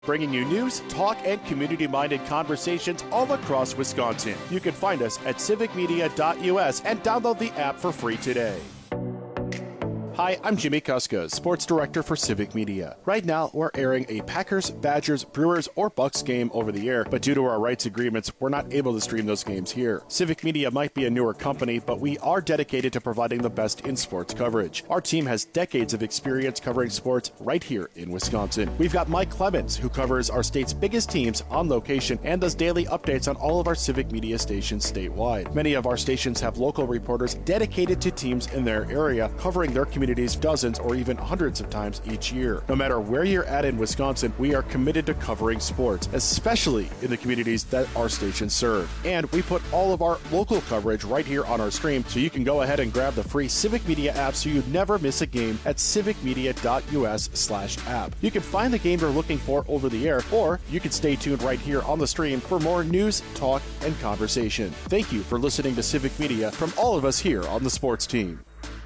bringing you news, talk, and community-minded conversations all across Wisconsin. You can find us at civicmedia.us and download the app for free today. Hi, I'm Jimmy Kuska, Sports Director for Civic Media. Right now, we're airing a Packers, Badgers, Brewers, or Bucks game over the air, but due to our rights agreements, we're not able to stream those games here. Civic Media might be a newer company, but we are dedicated to providing the best in sports coverage. Our team has decades of experience covering sports right here in Wisconsin. We've got Mike Clemens, who covers our state's biggest teams on location and does daily updates on all of our Civic Media stations statewide. Many of our stations have local reporters dedicated to teams in their area, covering their communities dozens or even hundreds of times each year. No matter where you're at in Wisconsin, we are committed to covering sports, especially in the communities that our stations serve. And we put all of our local coverage right here on our stream, so you can go ahead and grab the free Civic Media app so you never miss a game at civicmedia.us/app. You can find the game you're looking for over the air, or you can stay tuned right here on the stream for more news, talk, and conversation. Thank you for listening to Civic Media from all of us here on the sports team.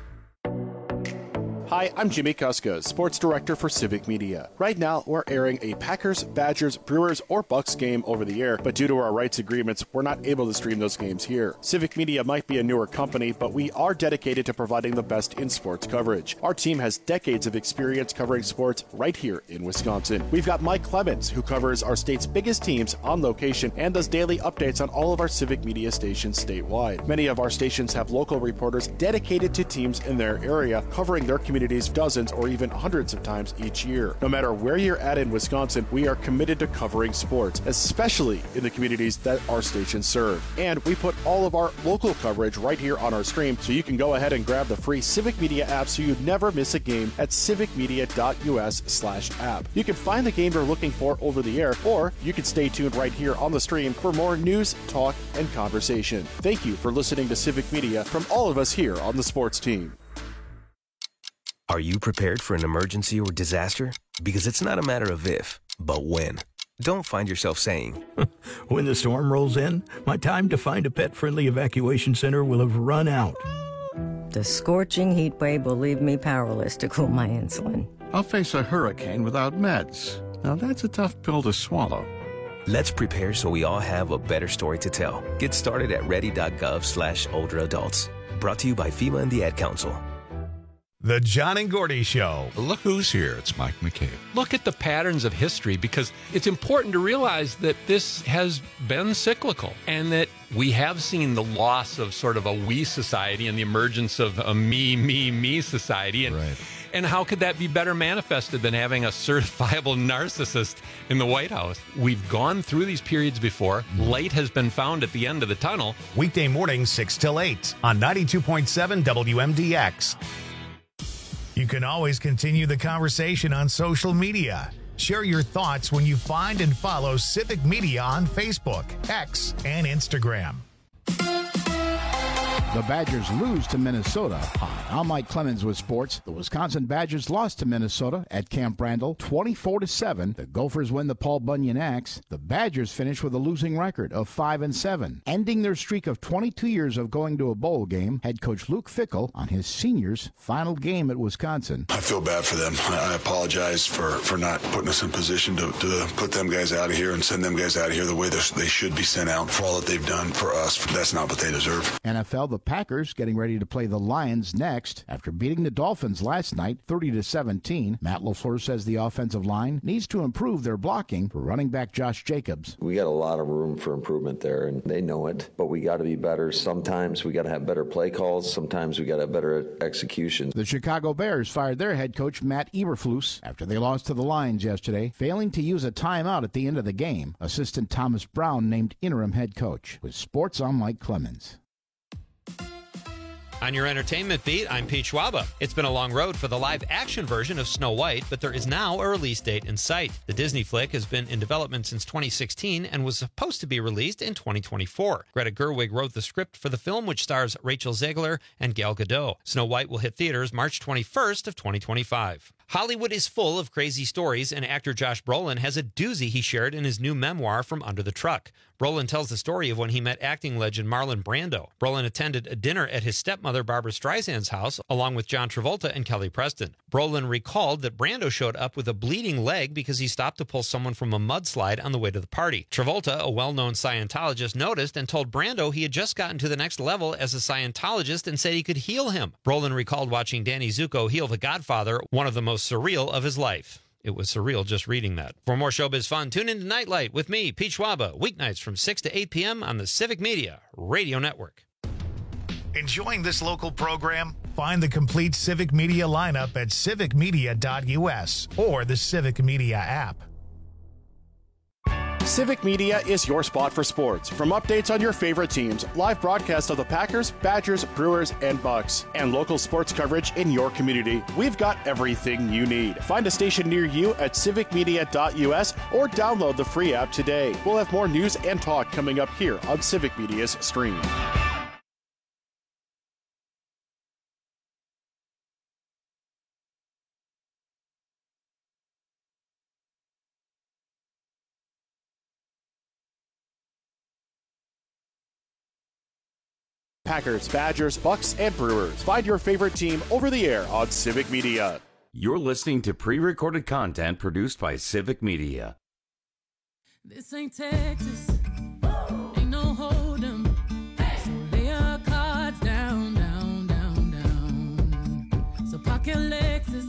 Hi, I'm Jimmy Kuska, Sports Director for Civic Media. Right now, we're airing a Packers, Badgers, Brewers, or Bucks game over the air, but due to our rights agreements, we're not able to stream those games here. Civic Media might be a newer company, but we are dedicated to providing the best in sports coverage. Our team has decades of experience covering sports right here in Wisconsin. We've got Mike Clemens, who covers our state's biggest teams on location and does daily updates on all of our Civic Media stations statewide. Many of our stations have local reporters dedicated to teams in their area, covering their communities dozens or even hundreds of times each year. No matter where you're at in Wisconsin, we are committed to covering sports, especially in the communities that our stations serve. And we put all of our local coverage right here on our stream, so you can go ahead and grab the free Civic Media app so you never miss a game at civicmedia.us/app. You can find the game you're looking for over the air, or you can stay tuned right here on the stream for more news, talk, and conversation. Thank you for listening to Civic Media from all of us here on the sports team. Are you prepared for an emergency or disaster? Because it's not a matter of if, but when. Don't find yourself saying, when the storm rolls in, my time to find a pet-friendly evacuation center will have run out. The scorching heat wave will leave me powerless to cool my insulin. I'll face a hurricane without meds. Now that's a tough pill to swallow. Let's prepare so we all have a better story to tell. Get started at ready.gov/olderadults. Brought to you by FEMA and the Ad Council. The John and Gordy Show. Look who's here. It's Mike McCabe. Look at the patterns of history, because it's important to realize that this has been cyclical and that we have seen the loss of sort of a we society and the emergence of a me society. And, right. And how could that be better manifested than having a certifiable narcissist in the White House? We've gone through these periods before. Light has been found at the end of the tunnel. Weekday mornings 6 till 8 on 92.7 WMDX. You can always continue the conversation on social media. Share your thoughts when you find and follow Civic Media on Facebook, X, and Instagram. The Badgers lose to Minnesota. Hi, I'm Mike Clemens with sports. The Wisconsin Badgers lost to Minnesota at Camp Randall 24-7. The Gophers win the Paul Bunyan Axe. The Badgers finish with a losing record of 5-7. Ending their streak of 22 years of going to a bowl game, head coach Luke Fickell on his seniors' final game at Wisconsin. I feel bad for them. I apologize for not putting us in position to put them guys out of here and send them guys out of here the way they should be sent out for all that they've done for us. That's not what they deserve. NFL, the Packers getting ready to play the Lions next. After beating the Dolphins last night 30-17, Matt LaFleur says the offensive line needs to improve their blocking for running back Josh Jacobs. We got a lot of room for improvement there, and they know it, but we got to be better. Sometimes we got to have better play calls. Sometimes we got to have better execution. The Chicago Bears fired their head coach Matt Eberflus after they lost to the Lions yesterday, failing to use a timeout at the end of the game. Assistant Thomas Brown named interim head coach. With sports, I'm Mike Clemens. On your entertainment beat, I'm Pete Schwaba. It's been a long road for the live-action version of Snow White, but there is now a release date in sight. The Disney flick has been in development since 2016 and was supposed to be released in 2024. Greta Gerwig wrote the script for the film, which stars Rachel Zegler and Gal Gadot. Snow White will hit theaters March 21st of 2025. Hollywood is full of crazy stories, and actor Josh Brolin has a doozy he shared in his new memoir, From Under the Truck. Brolin tells the story of when he met acting legend Marlon Brando. Brolin attended a dinner at his stepmother Barbara Streisand's house, along with John Travolta and Kelly Preston. Brolin recalled that Brando showed up with a bleeding leg because he stopped to pull someone from a mudslide on the way to the party. Travolta, a well-known Scientologist, noticed and told Brando he had just gotten to the next level as a Scientologist and said he could heal him. Brolin recalled watching Danny Zuko heal The Godfather, one of the most surreal of his life. It was surreal just reading that. For more showbiz fun, tune in to Nightlight with me, Pete Schwaba, weeknights from 6 to 8 p.m. on the Civic Media Radio Network. Enjoying this local program? Find the complete Civic Media lineup at civicmedia.us or the Civic Media app. Civic Media is your spot for sports. From updates on your favorite teams, live broadcasts of the Packers, Badgers, Brewers, and Bucks, and local sports coverage in your community, we've got everything you need. Find a station near you at civicmedia.us or download the free app today. We'll have more news and talk coming up here on Civic Media's stream. Packers, Badgers, Bucks, and Brewers. Find your favorite team over the air on Civic Media. You're listening to pre-recorded content produced by Civic Media. This ain't Texas. Ain't no hold'em. So lay your cards down, down, down, down. So park your Lexus.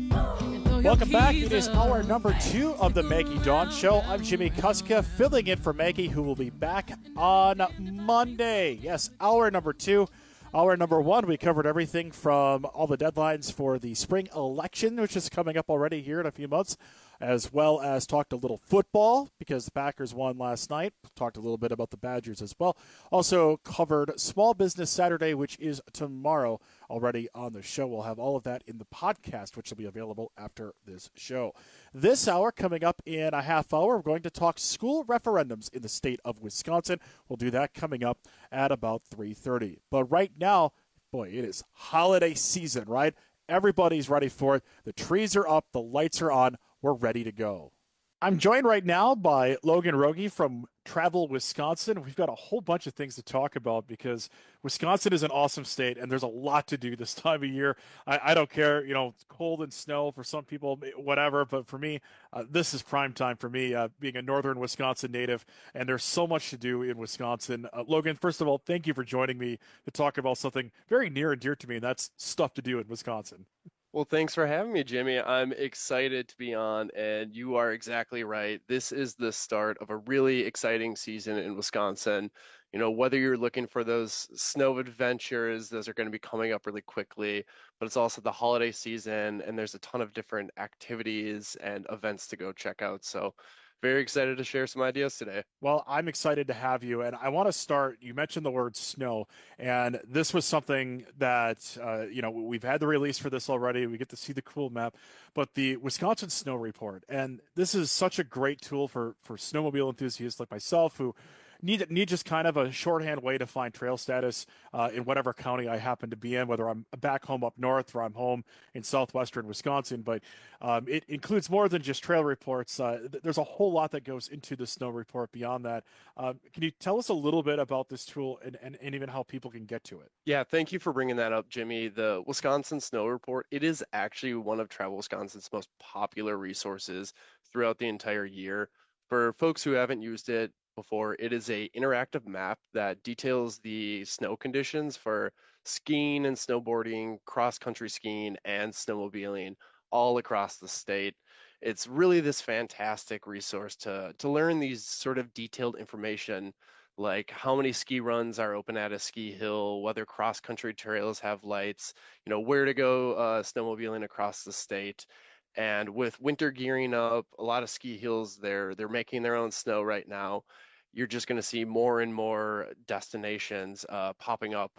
Welcome back. It is hour number 2 of the Maggie Dawn Show. I'm Jimmy Kuska, filling in for Maggie, who will be back on Monday. Yes, hour number 2. Hour number 1, we covered everything from all the deadlines for the spring election, which is coming up already here in a few months, as well as talked a little football because the Packers won last night. Talked a little bit about the Badgers as well. Also covered Small Business Saturday, which is tomorrow already on the show. We'll have all of that in the podcast, which will be available after this show. This hour, coming up in a half hour, we're going to talk school referendums in the state of Wisconsin. We'll do that coming up at about 3:30. But right now, boy, it is holiday season, right? Everybody's ready for it. The trees are up. The lights are on. We're ready to go. I'm joined right now by Logan Rogie from Travel Wisconsin. We've got a whole bunch of things to talk about because Wisconsin is an awesome state and there's a lot to do this time of year. I don't care, it's cold and snow for some people, whatever, but for me, this is prime time for me, being a northern Wisconsin native, and there's so much to do in Wisconsin. Logan, first of all, thank you for joining me to talk about something very near and dear to me, and that's stuff to do in Wisconsin. Well, thanks for having me, Jimmy. I'm excited to be on, and you are exactly right. This is the start of a really exciting season in Wisconsin. Whether you're looking for those snow adventures, those are going to be coming up really quickly, but it's also the holiday season, and there's a ton of different activities and events to go check out. So very excited to share some ideas today. Well, I'm excited to have you. And I want to start, you mentioned the word snow, and this was something that, we've had the release for this already. We get to see the cool map, but the Wisconsin Snow Report. And this is such a great tool for snowmobile enthusiasts like myself who need just kind of a shorthand way to find trail status in whatever county I happen to be in, whether I'm back home up north or I'm home in southwestern Wisconsin. But it includes more than just trail reports. There's a whole lot that goes into the snow report beyond that. Can you tell us a little bit about this tool and even how people can get to it? Yeah, thank you for bringing that up, Jimmy. The Wisconsin Snow Report, it is actually one of Travel Wisconsin's most popular resources throughout the entire year. For folks who haven't used it before, it is a interactive map that details the snow conditions for skiing and snowboarding, cross-country skiing, and snowmobiling all across the state. It's really this fantastic resource to learn these sort of detailed information, like how many ski runs are open at a ski hill, whether cross-country trails have lights, where to go snowmobiling across the state. And with winter gearing up, a lot of ski hills, they're making their own snow right now. You're just going to see more and more destinations popping up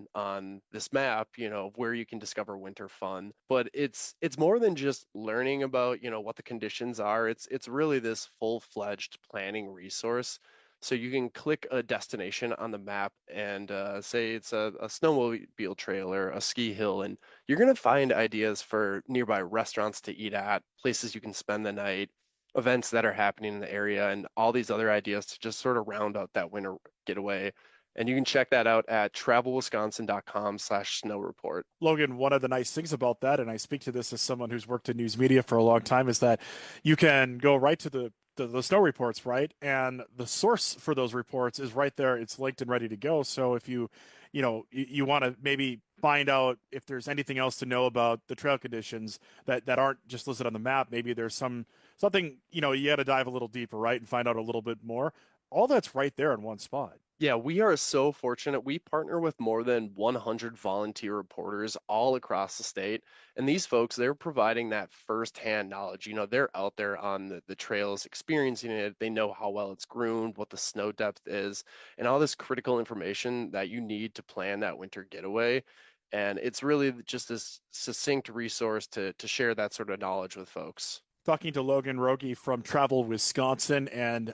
on this map, where you can discover winter fun. But it's more than just learning about, what the conditions are. It's really this full-fledged planning resource. So you can click a destination on the map and say it's a snowmobile trail or a ski hill, and you're going to find ideas for nearby restaurants to eat at, places you can spend the night, events that are happening in the area, and all these other ideas to just sort of round out that winter getaway. And you can check that out at travelwisconsin.com/snow report. Logan, one of the nice things about that, and I speak to this as someone who's worked in news media for a long time, is that you can go right to the snow reports, right? And the source for those reports is right there. It's linked and ready to go. So if you want to maybe find out if there's anything else to know about the trail conditions that aren't just listed on the map, maybe there's something, you got to dive a little deeper, right? And find out a little bit more. All that's right there in one spot. Yeah, we are so fortunate. We partner with more than 100 volunteer reporters all across the state. And these folks, they're providing that firsthand knowledge. They're out there on the trails experiencing it. They know how well it's groomed, what the snow depth is, and all this critical information that you need to plan that winter getaway. And it's really just this succinct resource to share that sort of knowledge with folks. Talking to Logan Rogie from Travel Wisconsin, and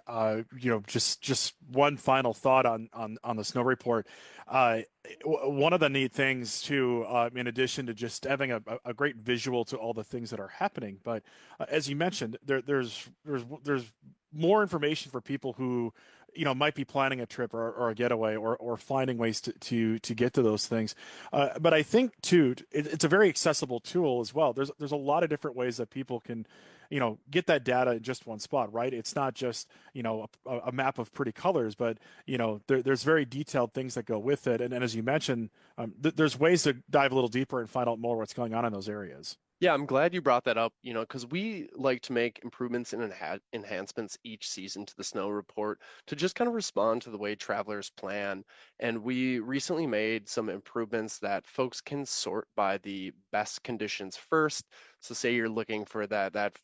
just one final thought on the snow report. One of the neat things too, in addition to just having a great visual to all the things that are happening, but as you mentioned, there's more information for people who might be planning a trip or a getaway or finding ways to get to those things. But I think too, it's a very accessible tool as well. There's a lot of different ways that people can, get that data in just one spot, right? It's not just, a map of pretty colors, but, there's very detailed things that go with it. And as you mentioned, there's ways to dive a little deeper and find out more what's going on in those areas. Yeah, I'm glad you brought that up, because we like to make improvements and enhancements each season to the snow report to just kind of respond to the way travelers plan. And we recently made some improvements that folks can sort by the best conditions first. So say you're looking for that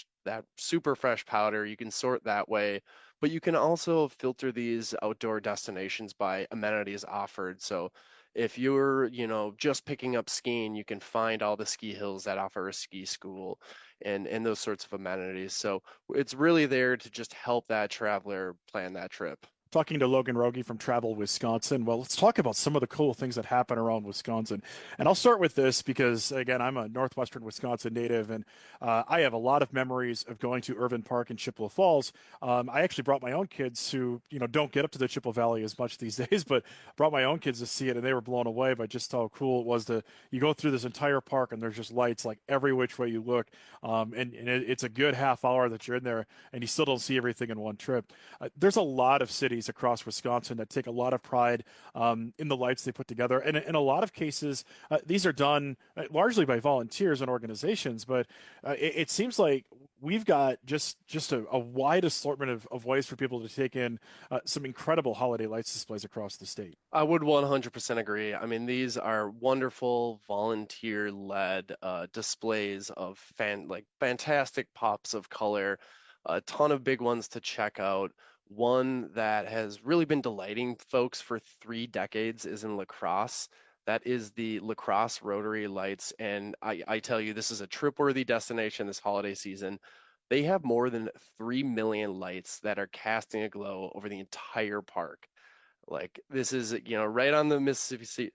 super fresh powder, you can sort that way. But you can also filter these outdoor destinations by amenities offered. So if you're, just picking up skiing, you can find all the ski hills that offer a ski school and those sorts of amenities. So it's really there to just help that traveler plan that trip. Talking to Logan Rogie from Travel Wisconsin. Well, let's talk about some of the cool things that happen around Wisconsin. And I'll start with this because, again, I'm a Northwestern Wisconsin native, and I have a lot of memories of going to Irvin Park in Chippewa Falls. I actually brought my own kids who, don't get up to the Chippewa Valley as much these days, but brought my own kids to see it, and they were blown away by just how cool it was you go through this entire park, and there's just lights like every which way you look. And it's a good half hour that you're in there, and you still don't see everything in one trip. There's a lot of cities across Wisconsin that take a lot of pride in the lights they put together. And in a lot of cases, these are done largely by volunteers and organizations, but it seems like we've got just a wide assortment of ways for people to take in some incredible holiday lights displays across the state. I would 100% agree. I mean, these are wonderful volunteer-led displays of fantastic pops of color, a ton of big ones to check out. One that has really been delighting folks for 3 decades is in La Crosse. That is the La Crosse Rotary Lights. And I tell you, this is a trip-worthy destination this holiday season. They have more than 3 million lights that are casting a glow over the entire park. Like, this is, right on the Mississippi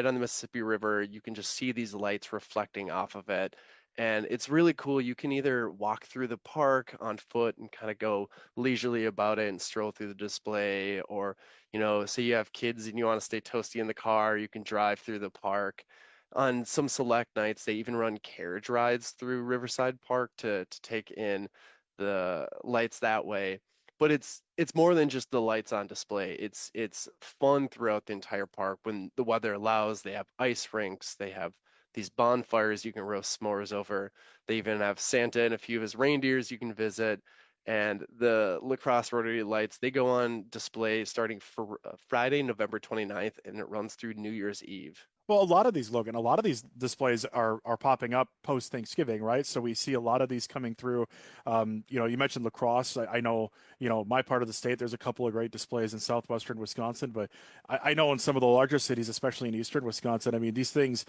River. You can just see these lights reflecting off of it. And it's really cool. You can either walk through the park on foot and kind of go leisurely about it and stroll through the display, or, say you have kids and you want to stay toasty in the car, you can drive through the park. On some select nights, they even run carriage rides through Riverside Park to take in the lights that way. But it's more than just the lights on display. It's fun throughout the entire park. When the weather allows, they have ice rinks, they have these bonfires you can roast s'mores over. They even have Santa and a few of his reindeers you can visit. And the La Crosse Rotary Lights, they go on display starting for Friday, November 29th, and it runs through New Year's Eve. Well, a lot of these displays are popping up post Thanksgiving, right? So we see a lot of these coming through. You mentioned La Crosse. I know, my part of the state, there's a couple of great displays in southwestern Wisconsin, but I know in some of the larger cities, especially in eastern Wisconsin, I mean, these things,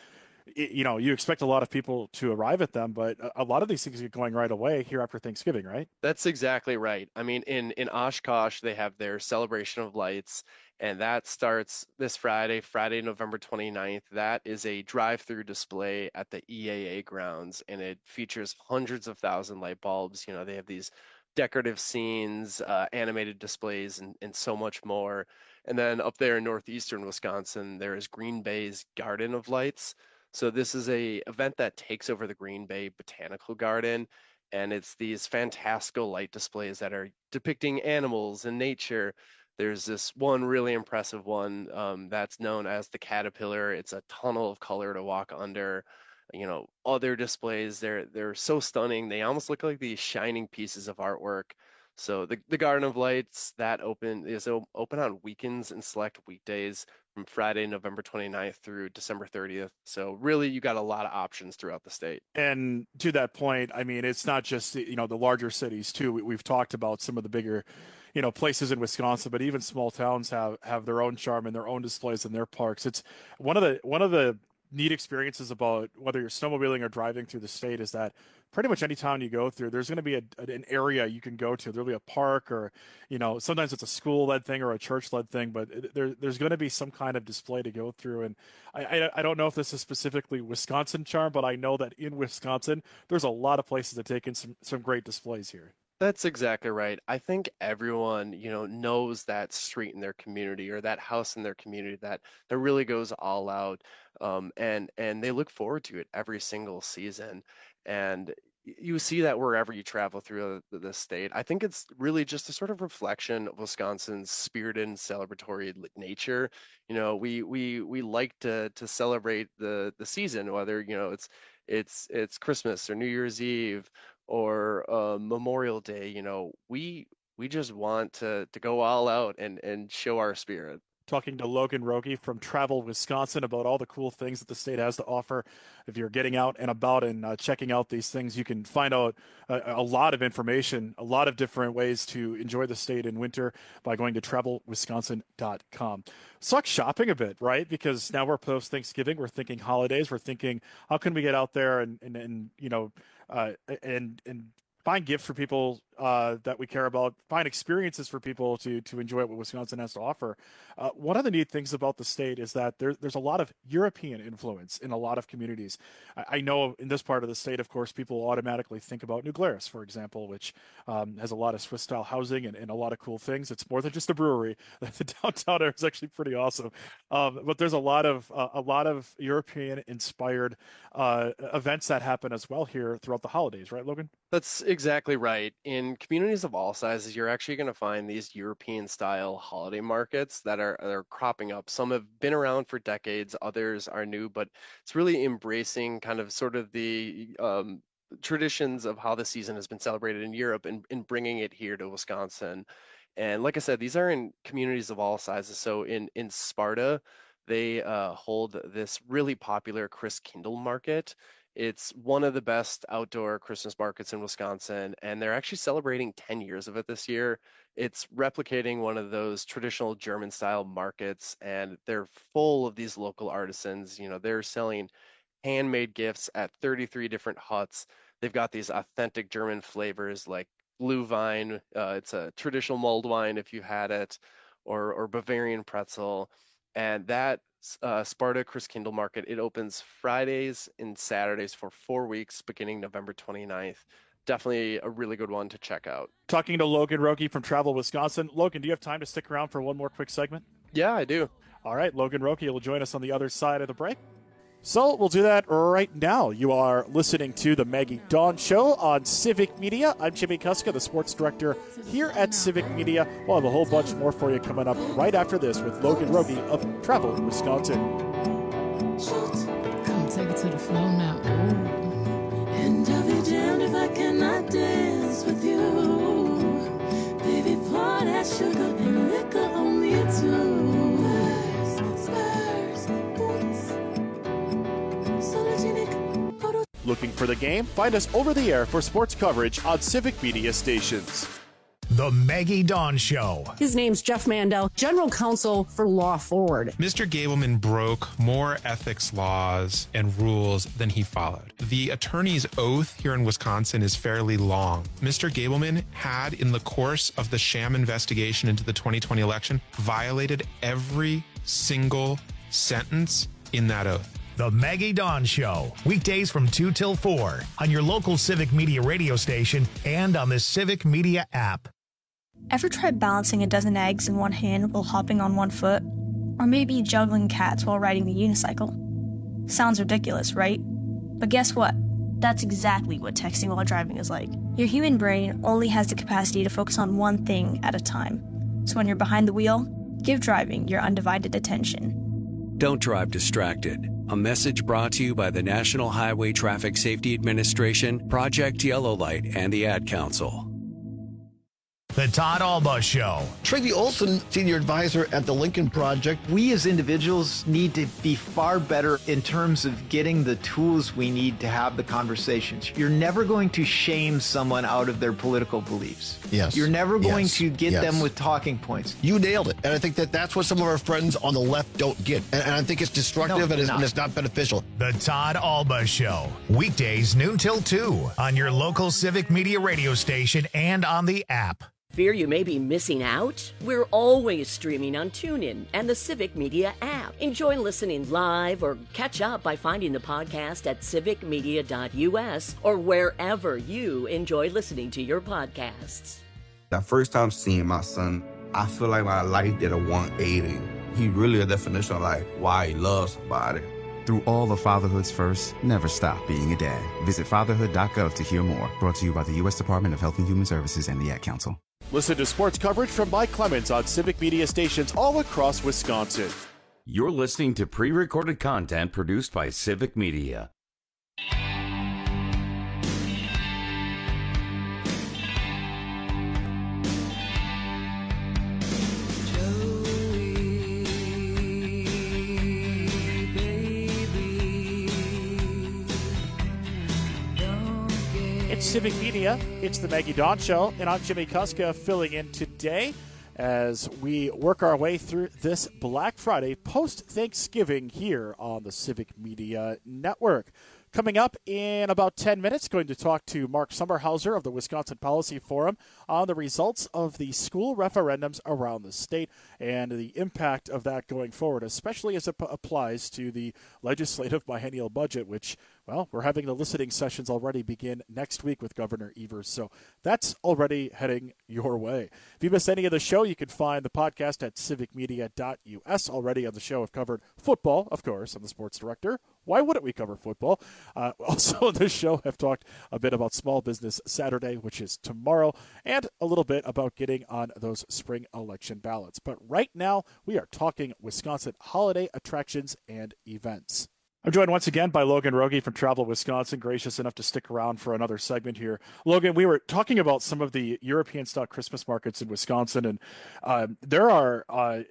you expect a lot of people to arrive at them, but a lot of these things get going right away here after Thanksgiving, right? That's exactly right. I mean, in Oshkosh, they have their Celebration of Lights, and that starts this Friday, November 29th. That is a drive-through display at the EAA grounds, and it features hundreds of thousand light bulbs. They have these decorative scenes, animated displays, and so much more. And then up there in northeastern Wisconsin, there is Green Bay's Garden of Lights. So this is a event that takes over the Green Bay Botanical Garden, and it's these fantastical light displays that are depicting animals and nature. There's this one really impressive one that's known as the Caterpillar. It's a tunnel of color to walk under. Other displays, they're so stunning. They almost look like these shining pieces of artwork. So the Garden of Lights is open on weekends and select weekdays from Friday, November 29th through December 30th. So really, you got a lot of options throughout the state. And to that point, I mean, it's not just the larger cities too. We've talked about some of the bigger places in Wisconsin, but even small towns have their own charm and their own displays in their parks. It's one of the neat experiences about whether you're snowmobiling or driving through the state is that pretty much any town you go through, there's going to be an area you can go to. There'll be a park, or sometimes it's a school-led thing or a church-led thing, but there's going to be some kind of display to go through. And I don't know if this is specifically Wisconsin charm, but I know that in Wisconsin there's a lot of places that take in some great displays here. That's exactly right. I think everyone, knows that street in their community or that house in their community that really goes all out, and they look forward to it every single season. And you see that wherever you travel through the state. I think it's really just a sort of reflection of Wisconsin's spirited and celebratory nature. We like to celebrate the season, whether it's Christmas or New Year's Eve or Memorial Day. We just want to go all out and show our spirit. Talking to Logan Rogie from Travel Wisconsin about all the cool things that the state has to offer. If you're getting out and about and checking out these things, you can find out a lot of information, a lot of different ways to enjoy the state in winter by going to travelwisconsin.com. Suck shopping a bit, right? Because now we're post Thanksgiving, we're thinking holidays, we're thinking how can we get out there and find gifts for people that we care about, find experiences for people to enjoy what Wisconsin has to offer. One of the neat things about the state is that there's a lot of European influence in a lot of communities. I know in this part of the state, of course, people automatically think about New Glarus, for example, which has a lot of Swiss-style housing and a lot of cool things. It's more than just a brewery. The downtown area is actually pretty awesome. But there's a lot of European-inspired events that happen as well here throughout the holidays, right, Logan? That's exactly right. In communities of all sizes, you're actually going to find these European-style holiday markets that are cropping up. Some have been around for decades, others are new, but it's really embracing kind of sort of the traditions of how the season has been celebrated in Europe and bringing it here to Wisconsin. And like I said, these are in communities of all sizes. So in Sparta, they hold this really popular Christkindl market. It's one of the best outdoor Christmas markets in Wisconsin, and they're actually celebrating 10 years of it this year. It's replicating one of those traditional German-style markets, and they're full of these local artisans. They're selling handmade gifts at 33 different huts. They've got these authentic German flavors like Glühwein. It's a traditional mulled wine if you had it, or Bavarian pretzel. And that Sparta Christkindl Market, it opens Fridays and Saturdays for 4 weeks beginning November 29th. Definitely a really good one to check out. Talking to Logan Rogie from Travel Wisconsin. Logan, do you have time to stick around for one more quick segment? Yeah, I do. All right, Logan Rogie will join us on the other side of the break. So we'll do that right now. You are listening to the Maggie Dawn Show on Civic Media. I'm Jimmy Kuska, the sports director here at Civic Media. We'll have a whole bunch more for you coming up right after this with Logan Rogie of Travel Wisconsin. Come take it to the floor now. Ooh. And I'll be damned if I cannot dance with you. Baby, pour that sugar and liquor on me too. Looking for the game? Find us over the air for sports coverage on Civic Media stations. The Maggie Dawn Show. His name's Jeff Mandel, General Counsel for Law Forward. Mr. Gableman broke more ethics laws and rules than he followed. The attorney's oath here in Wisconsin is fairly long. Mr. Gableman had, in the course of the sham investigation into the 2020 election, violated every single sentence in that oath. The Maggie Dawn Show, weekdays from 2 till 4 on your local Civic Media radio station and on the Civic Media app. Ever tried balancing a dozen eggs in one hand while hopping on one foot? Or maybe juggling cats while riding the unicycle? Sounds ridiculous, right? But guess what? That's exactly what texting while driving is like. Your human brain only has the capacity to focus on one thing at a time. So when you're behind the wheel, give driving your undivided attention. Don't drive distracted. A message brought to you by the National Highway Traffic Safety Administration, Project Yellow Light, and the Ad Council. The Todd Alba Show. Tracy Olson, Senior Advisor at the Lincoln Project. We as individuals need to be far better in terms of getting the tools we need to have the conversations. You're never going to shame someone out of their political beliefs. Yes. You're never going to get them with talking points. You nailed it. And I think that's what some of our friends on the left don't get. And I think it's destructive and it's not beneficial. The Todd Alba Show. Weekdays noon till 2 on your local Civic Media radio station and on the app. Fear you may be missing out? We're always streaming on TuneIn and the Civic Media app. Enjoy listening live or catch up by finding the podcast at civicmedia.us or wherever you enjoy listening to your podcasts. The first time seeing my son, I feel like my life did a 180. He really a definition of like why he loves somebody. Through all the fatherhood's first, never stop being a dad. Visit fatherhood.gov to hear more. Brought to you by the U.S. Department of Health and Human Services and the Ad Council. Listen to sports coverage from Mike Clemens on Civic Media stations all across Wisconsin. You're listening to pre-recorded content produced by Civic Media. It's Civic Media, it's the Maggie Dawn Show, and I'm Jimmy Kuska filling in today as we work our way through this Black Friday post-Thanksgiving here on the Civic Media Network. Coming up in about 10 minutes, going to talk to Mark Sommerhauser of the Wisconsin Policy Forum on the results of the school referendums around the state and the impact of that going forward, especially as it applies to the legislative biennial budget, which, well, we're having the listening sessions already begin next week with Governor Evers. So that's already heading your way. If you missed any of the show, you can find the podcast at civicmedia.us. Already on the show, I've covered football, of course. I'm the sports director. Why wouldn't we cover football? Also on this show, I've talked a bit about Small Business Saturday, which is tomorrow, and a little bit about getting on those spring election ballots. But right now, we are talking Wisconsin holiday attractions and events. I'm joined once again by Logan Rogie from Travel Wisconsin, gracious enough to stick around for another segment here. Logan, we were talking about some of the European-style Christmas markets in Wisconsin, and there are,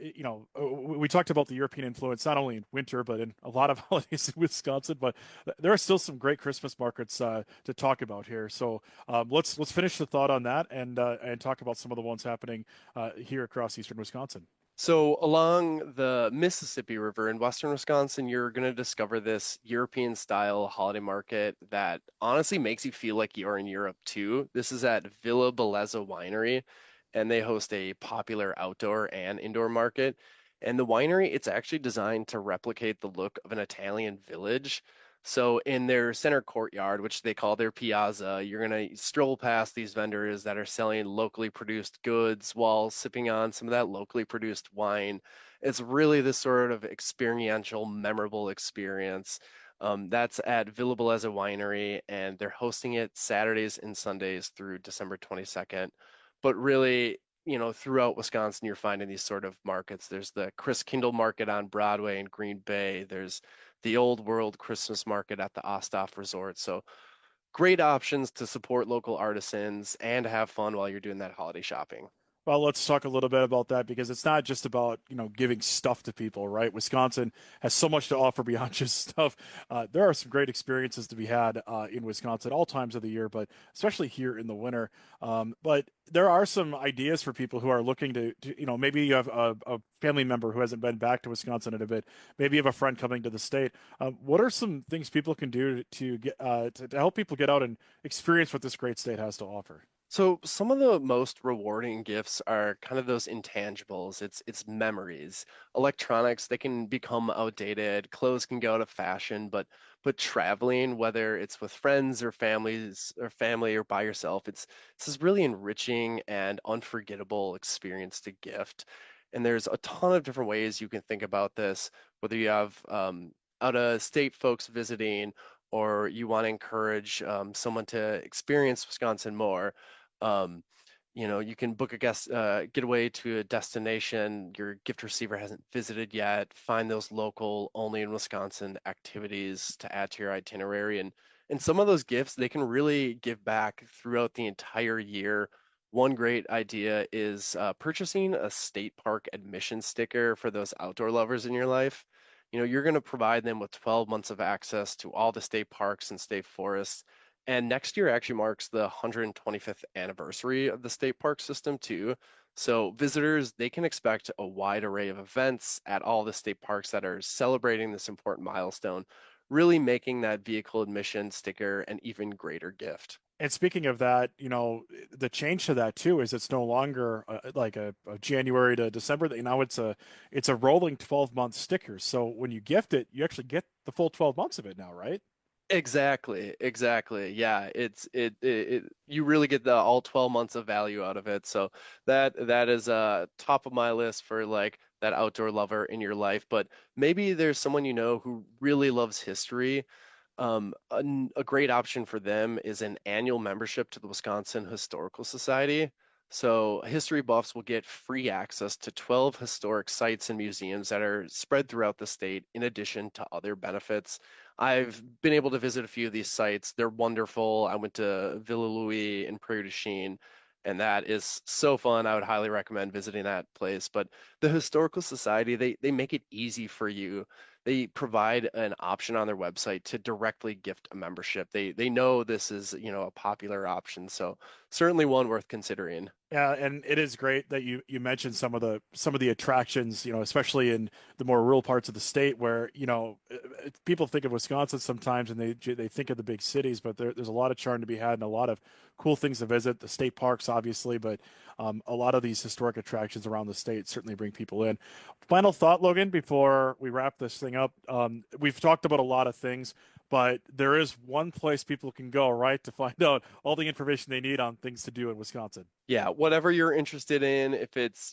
we talked about the European influence not only in winter, but in a lot of holidays in Wisconsin, but there are still some great Christmas markets to talk about here. So let's finish the thought on that and talk about some of the ones happening here across eastern Wisconsin. So along the Mississippi River in western Wisconsin, you're going to discover this European-style holiday market that honestly makes you feel like you're in Europe too. This is at Villa Bellezza Winery, and they host a popular outdoor and indoor market. And the winery, it's actually designed to replicate the look of an Italian village. So in their center courtyard, which they call their piazza, you're going to stroll past these vendors that are selling locally produced goods while sipping on some of that locally produced wine. It's really this sort of experiential, memorable experience. That's at Villa Bellezza Winery, and they're hosting it Saturdays and Sundays through December 22nd. But really, throughout Wisconsin, you're finding these sort of markets. There's the Chris Kindle Market on Broadway in Green Bay. There's the Old World Christmas Market at the Osthoff Resort. So great options to support local artisans and have fun while you're doing that holiday shopping. Well, let's talk a little bit about that, because it's not just about, giving stuff to people, right? Wisconsin has so much to offer beyond just stuff. There are some great experiences to be had in Wisconsin all times of the year, but especially here in the winter. But there are some ideas for people who are looking to maybe you have a family member who hasn't been back to Wisconsin in a bit. Maybe you have a friend coming to the state. What are some things people can do to get to help people get out and experience what this great state has to offer? So some of the most rewarding gifts are kind of those intangibles. It's memories. Electronics, they can become outdated. Clothes can go out of fashion, but traveling, whether it's with friends or family or by yourself, it's this really enriching and unforgettable experience to gift. And there's a ton of different ways you can think about this, whether you have out of state folks visiting, or you want to encourage someone to experience Wisconsin more. You can book a getaway to a destination your gift receiver hasn't visited yet. Find those local, only in Wisconsin activities to add to your itinerary. And some of those gifts, they can really give back throughout the entire year. One great idea is purchasing a state park admission sticker for those outdoor lovers in your life. You're going to provide them with 12 months of access to all the state parks and state forests. And next year actually marks the 125th anniversary of the state park system too. So visitors, they can expect a wide array of events at all the state parks that are celebrating this important milestone, really making that vehicle admission sticker an even greater gift. And speaking of that, the change to that too is it's no longer like a January to December. Now it's a rolling 12-month sticker. So when you gift it, you actually get the full 12 months of it now, right? Exactly. Yeah, you really get the all 12 months of value out of it. So that is top of my list for like that outdoor lover in your life. But maybe there's someone who really loves history. A great option for them is an annual membership to the Wisconsin Historical Society. So history buffs will get free access to 12 historic sites and museums that are spread throughout the state, in addition to other benefits. I've been able to visit a few of these sites. They're wonderful. I went to Villa Louis and Prairie du Chien, and that is so fun. I would highly recommend visiting that place. But the Historical Society, they make it easy for you. They provide an option on their website to directly gift a membership. They know this is, a popular option, so certainly one worth considering. Yeah, and it is great that you mentioned some of the attractions, especially in the more rural parts of the state where, people think of Wisconsin sometimes and they think of the big cities, but there's a lot of charm to be had and a lot of cool things to visit. The state parks, obviously, but a lot of these historic attractions around the state certainly bring people in. Final thought, Logan, before we wrap this thing up. We've talked about a lot of things, but there is one place people can go, right, to find out all the information they need on things to do in Wisconsin. Yeah, whatever you're interested in, if it's,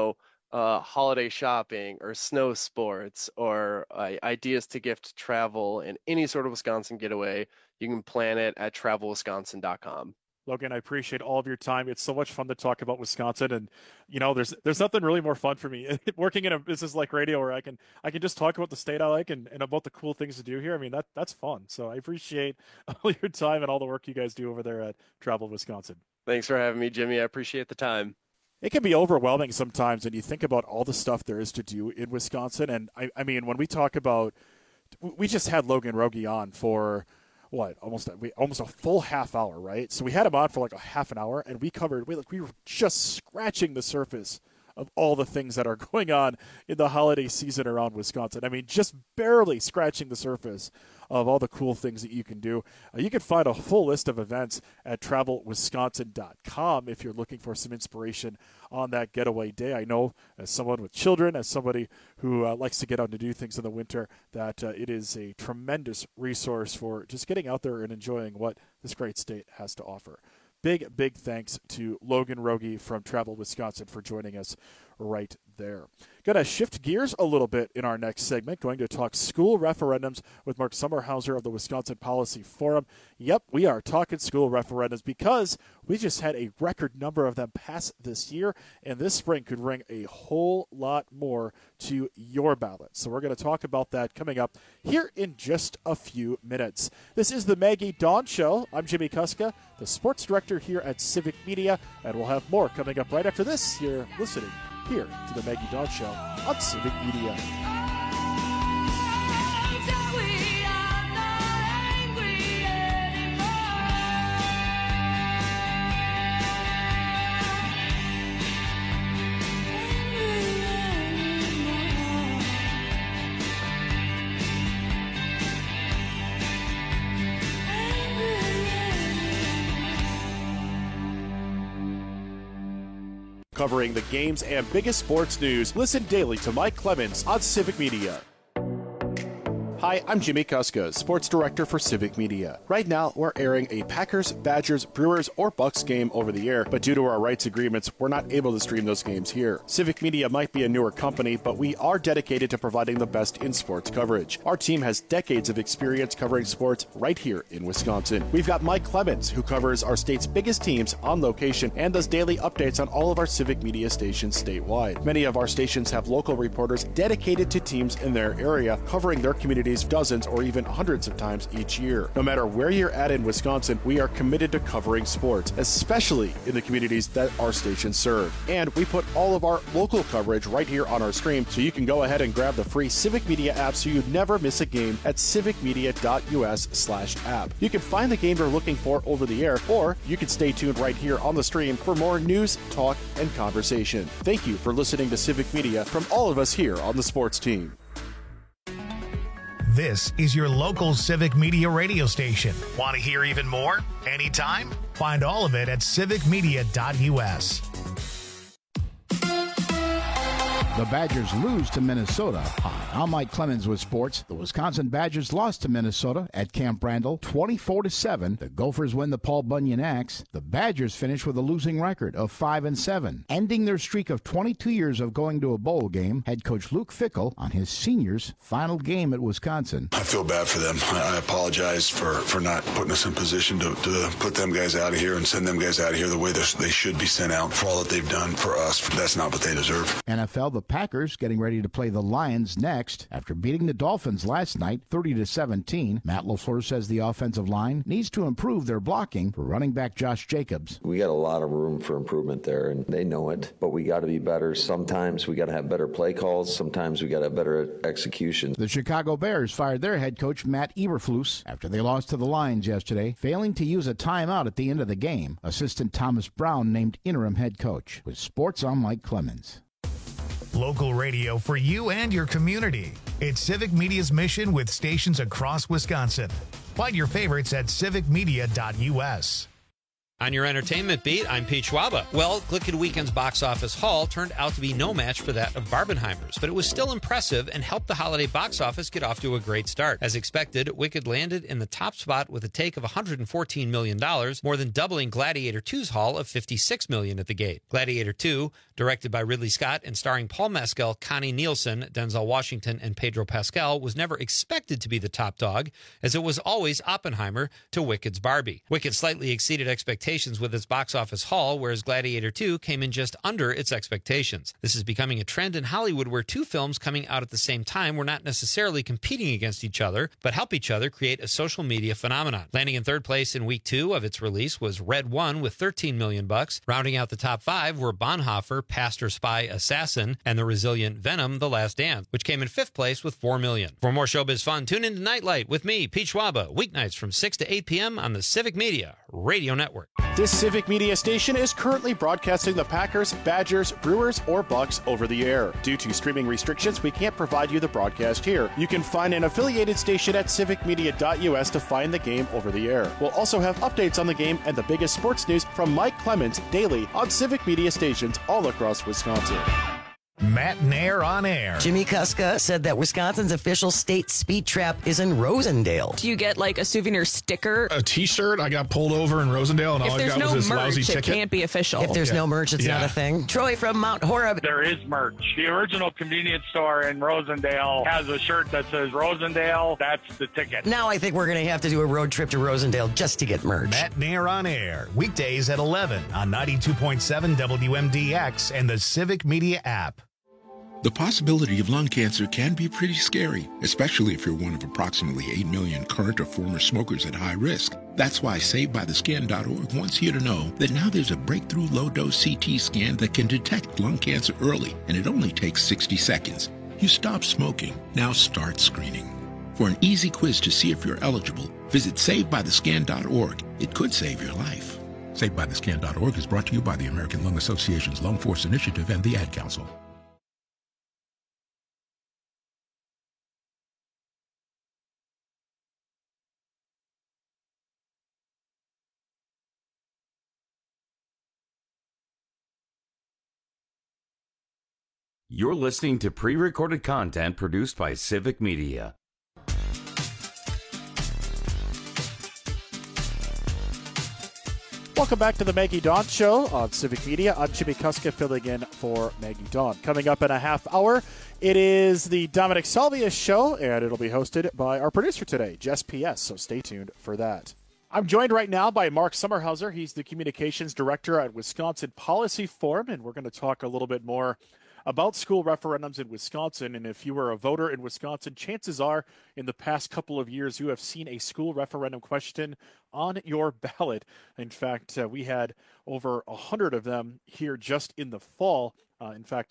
holiday shopping or snow sports or ideas to gift travel and any sort of Wisconsin getaway, you can plan it at travelwisconsin.com. Logan, I appreciate all of your time. It's so much fun to talk about Wisconsin, and there's nothing really more fun for me working in a business like radio where I can just talk about the state I like and about the cool things to do here. I mean, that's fun. So I appreciate all your time and all the work you guys do over there at Travel Wisconsin. Thanks for having me, Jimmy. I appreciate the time. It can be overwhelming sometimes when you think about all the stuff there is to do in Wisconsin. And I mean, when we talk about, we just had Logan Rogie on for almost a full half hour, right? So we had him on for like a half an hour, and we were just scratching the surface of all the things that are going on in the holiday season around Wisconsin. I mean, just barely scratching the surface of all the cool things that you can do. You can find a full list of events at travelwisconsin.com if you're looking for some inspiration on that getaway day. I know as someone with children, as somebody who likes to get out to do things in the winter, that it is a tremendous resource for just getting out there and enjoying what this great state has to offer. Big thanks to Logan Rogie from Travel Wisconsin for joining us right there. Going to shift gears a little bit in our next segment. Going to talk school referendums with Mark Sommerhauser of the Wisconsin Policy Forum. Yep, we are talking school referendums because we just had a record number of them pass this year, and this spring could bring a whole lot more to your ballot. So we're going to talk about that coming up here in just a few minutes. This is the Maggie Dawn Show. I'm Jimmy Kuska, the sports director here at Civic Media, and we'll have more coming up right after this. You're listening here to the Maggie Dawn Show on Civic Media. Covering the games and biggest sports news, listen daily to Mike Clemens on Civic Media. Hi, I'm Jimmy Kuska, sports director for Civic Media. Right now, we're airing a Packers, Badgers, Brewers, or Bucks game over the air, but due to our rights agreements, we're not able to stream those games here. Civic Media might be a newer company, but we are dedicated to providing the best in sports coverage. Our team has decades of experience covering sports right here in Wisconsin. We've got Mike Clemens, who covers our state's biggest teams on location and does daily updates on all of our Civic Media stations statewide. Many of our stations have local reporters dedicated to teams in their area, covering their communities dozens or even hundreds of times each year. No matter where you're at in Wisconsin, we are committed to covering sports, especially in the communities that our stations serve. And we put all of our local coverage right here on our stream, so you can go ahead and grab the free Civic Media app so you never miss a game at civicmedia.us/app. You can find the game you're looking for over the air, or you can stay tuned right here on the stream for more news, talk, and conversation. Thank you for listening to Civic Media from all of us here on the sports team. This is your local Civic Media radio station. Want to hear even more? Anytime? Find all of it at civicmedia.us. The Badgers lose to Minnesota. Hi, I'm Mike Clemens with sports. The Wisconsin Badgers lost to Minnesota at Camp Randall 24-7. The Gophers win the Paul Bunyan Axe. The Badgers finish with a losing record of 5-7. Ending their streak of 22 years of going to a bowl game, head coach Luke Fickell on his seniors' final game at Wisconsin. I feel bad for them. I apologize for not putting us in position to put them guys out of here and send them guys out of here the way they should be sent out for all that they've done for us. That's not what they deserve. NFL, the Packers getting ready to play the Lions next after beating the Dolphins last night 30-17. Matt LaFleur says the offensive line needs to improve their blocking for running back Josh Jacobs. We got a lot of room for improvement there, and they know it, but we got to be better. Sometimes we got to have better play calls. Sometimes we got to have better execution. The Chicago Bears fired their head coach Matt Eberflus after they lost to the Lions yesterday, failing to use a timeout at the end of the game. Assistant Thomas Brown named interim head coach. With sports, I'm Mike Clemens. Local radio for you and your community. It's Civic Media's mission with stations across Wisconsin. Find your favorites at civicmedia.us. On your entertainment beat, I'm Pete Schwaba. Well, Glicked Weekend's box office haul turned out to be no match for that of Barbenheimer's, but it was still impressive and helped the holiday box office get off to a great start. As expected, Wicked landed in the top spot with a take of $114 million, more than doubling Gladiator 2's haul of $56 million at the gate. Gladiator 2, directed by Ridley Scott and starring Paul Mescal, Connie Nielsen, Denzel Washington, and Pedro Pascal, was never expected to be the top dog, as it was always Oppenheimer to Wicked's Barbie. Wicked slightly exceeded expectations with its box office haul, whereas Gladiator 2 came in just under its expectations. This is becoming a trend in Hollywood where two films coming out at the same time were not necessarily competing against each other, but help each other create a social media phenomenon. Landing in third place in week 2 of its release was Red One with $13 million. Rounding out the top 5 were Bonhoeffer, Pastor Spy Assassin, and the resilient Venom, The Last Dance, which came in 5th place with $4 million. For more showbiz fun, tune in to Nightlight with me, Pete Schwaba, weeknights from 6 to 8 p.m. on the Civic Media Radio Network. This Civic Media station is currently broadcasting the Packers, Badgers, Brewers, or Bucks over the air. Due to streaming restrictions, we can't provide you the broadcast here. You can find an affiliated station at civicmedia.us to find the game over the air. We'll also have updates on the game and the biggest sports news from Mike Clemens daily on Civic Media stations all across Wisconsin. Matt Nair on air. Jimmy Kuska said that Wisconsin's official state speed trap is in Rosendale. Do you get like a souvenir sticker? A T-shirt? I got pulled over in Rosendale and all I got was this lousy ticket. It can't be official. If there's no merch, it's not a thing. Troy from Mount Horeb. There is merch. The original convenience store in Rosendale has a shirt that says Rosendale. That's the ticket. Now I think we're going to have to do a road trip to Rosendale just to get merch. Matt Nair on air. Weekdays at 11 on 92.7 WMDX and the Civic Media app. The possibility of lung cancer can be pretty scary, especially if you're one of approximately 8 million current or former smokers at high risk. That's why SaveByTheScan.org wants you to know that now there's a breakthrough low-dose CT scan that can detect lung cancer early, and it only takes 60 seconds. You stop smoking, now start screening. For an easy quiz to see if you're eligible, visit SaveByTheScan.org. It could save your life. SaveByTheScan.org is brought to you by the American Lung Association's Lung Force Initiative and the Ad Council. You're listening to pre-recorded content produced by Civic Media. Welcome back to the Maggie Dawn Show on Civic Media. I'm Jimmy Kuska filling in for Maggie Dawn. Coming up in a half hour, it is the Dominic Salvia Show, and it'll be hosted by our producer today, Jess P.S., so stay tuned for that. I'm joined right now by Mark Sommerhauser. He's the Communications Director at Wisconsin Policy Forum, and we're going to talk a little bit more about school referendums in Wisconsin. And if you were a voter in Wisconsin, chances are in the past couple of years you have seen a school referendum question on your ballot. In fact, we had over 100 of them here just in the fall. In fact,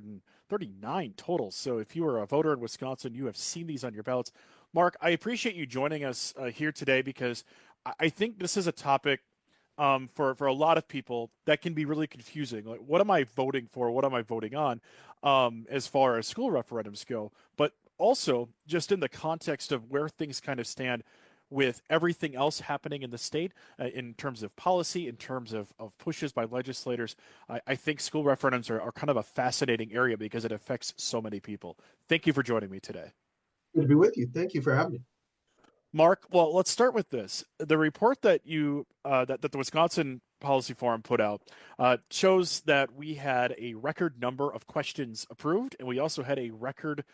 139 total. So if you were a voter in Wisconsin, you have seen these on your ballots. Mark, I appreciate you joining us here today because I think this is a topic for a lot of people that can be really confusing. Like, what am I voting for? What am I voting on as far as school referendums go? But also just in the context of where things kind of stand with everything else happening in the state in terms of policy, in terms of pushes by legislators. I think school referendums are kind of a fascinating area because it affects so many people. Thank you for joining me today. Good to be with you. Thank you for having me. Mark, well, let's start with this. The report that that the Wisconsin Policy Forum put out shows that we had a record number of questions approved, and we also had a record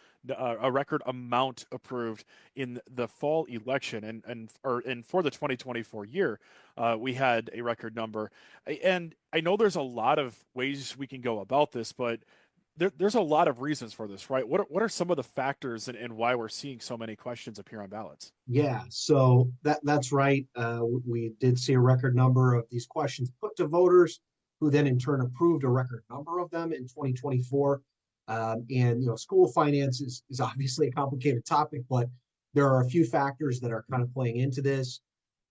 amount approved in the fall election, and for the 2024 year, we had a record number. And I know there's a lot of ways we can go about this, but there's a lot of reasons for this, right? What are some of the factors and why we're seeing so many questions appear on ballots? Yeah, so that's right. We did see a record number of these questions put to voters, who then in turn approved a record number of them in 2024. And school finance is obviously a complicated topic, but there are a few factors that are kind of playing into this.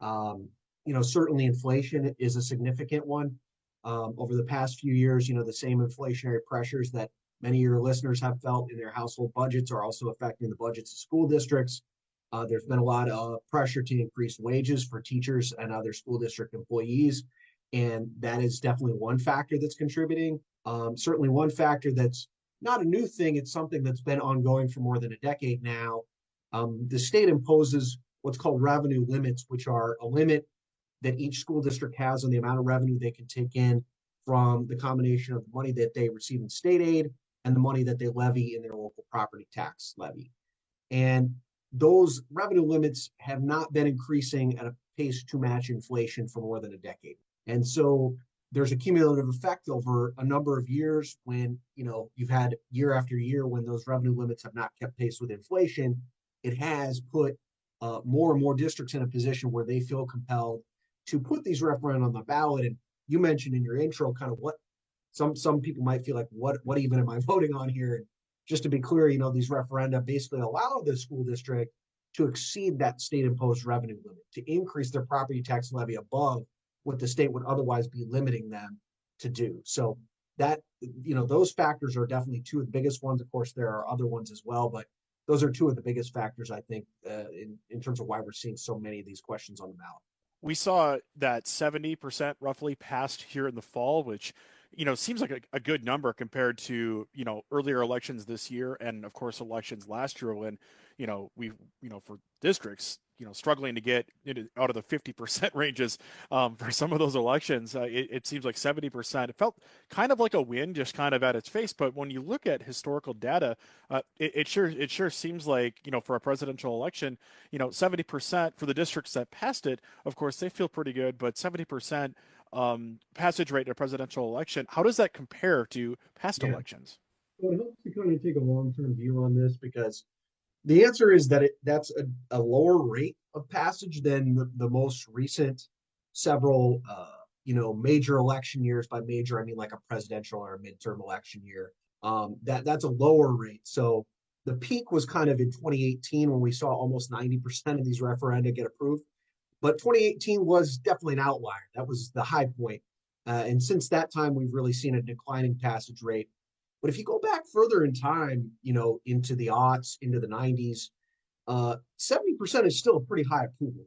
Certainly inflation is a significant one. Over the past few years, the same inflationary pressures that many of your listeners have felt in their household budgets are also affecting the budgets of school districts. There's been a lot of pressure to increase wages for teachers and other school district employees, and that is definitely one factor that's contributing. Certainly one factor that's not a new thing. It's something that's been ongoing for more than a decade now. The state imposes what's called revenue limits, which are a limit that each school district has on the amount of revenue they can take in from the combination of the money that they receive in state aid and the money that they levy in their local property tax levy. And those revenue limits have not been increasing at a pace to match inflation for more than a decade. And so there's a cumulative effect over a number of years when, you've had year after year when those revenue limits have not kept pace with inflation. It has put more and more districts in a position where they feel compelled to put these referenda on the ballot. And you mentioned in your intro kind of what some people might feel like, what even am I voting on here? And just to be clear, these referenda basically allow the school district to exceed that state imposed revenue limit, to increase their property tax levy above what the state would otherwise be limiting them to do. So that, those factors are definitely two of the biggest ones. Of course, there are other ones as well, but those are two of the biggest factors, I think, in terms of why we're seeing so many of these questions on the ballot. We saw that 70% roughly passed here in the fall, which seems like a good number compared to, earlier elections this year and, of course, elections last year when, for districts, struggling to get out of the 50% ranges for some of those elections. It seems like 70%. It felt kind of like a win, just kind of at its face. But when you look at historical data, it sure seems like, for a presidential election, 70% for the districts that passed it, of course, they feel pretty good, but 70% passage rate in a presidential election, how does that compare to past elections? Well, it helps to kind of take a long-term view on this, because the answer is that that's a lower rate of passage than the most recent several, major election years. By major, I mean like a presidential or a midterm election year. That's a lower rate. So the peak was kind of in 2018 when we saw almost 90% of these referenda get approved. But 2018 was definitely an outlier. That was the high point. And since that time, we've really seen a declining passage rate. But if you go back further in time, into the aughts, into the 90s, 70% is still a pretty high approval.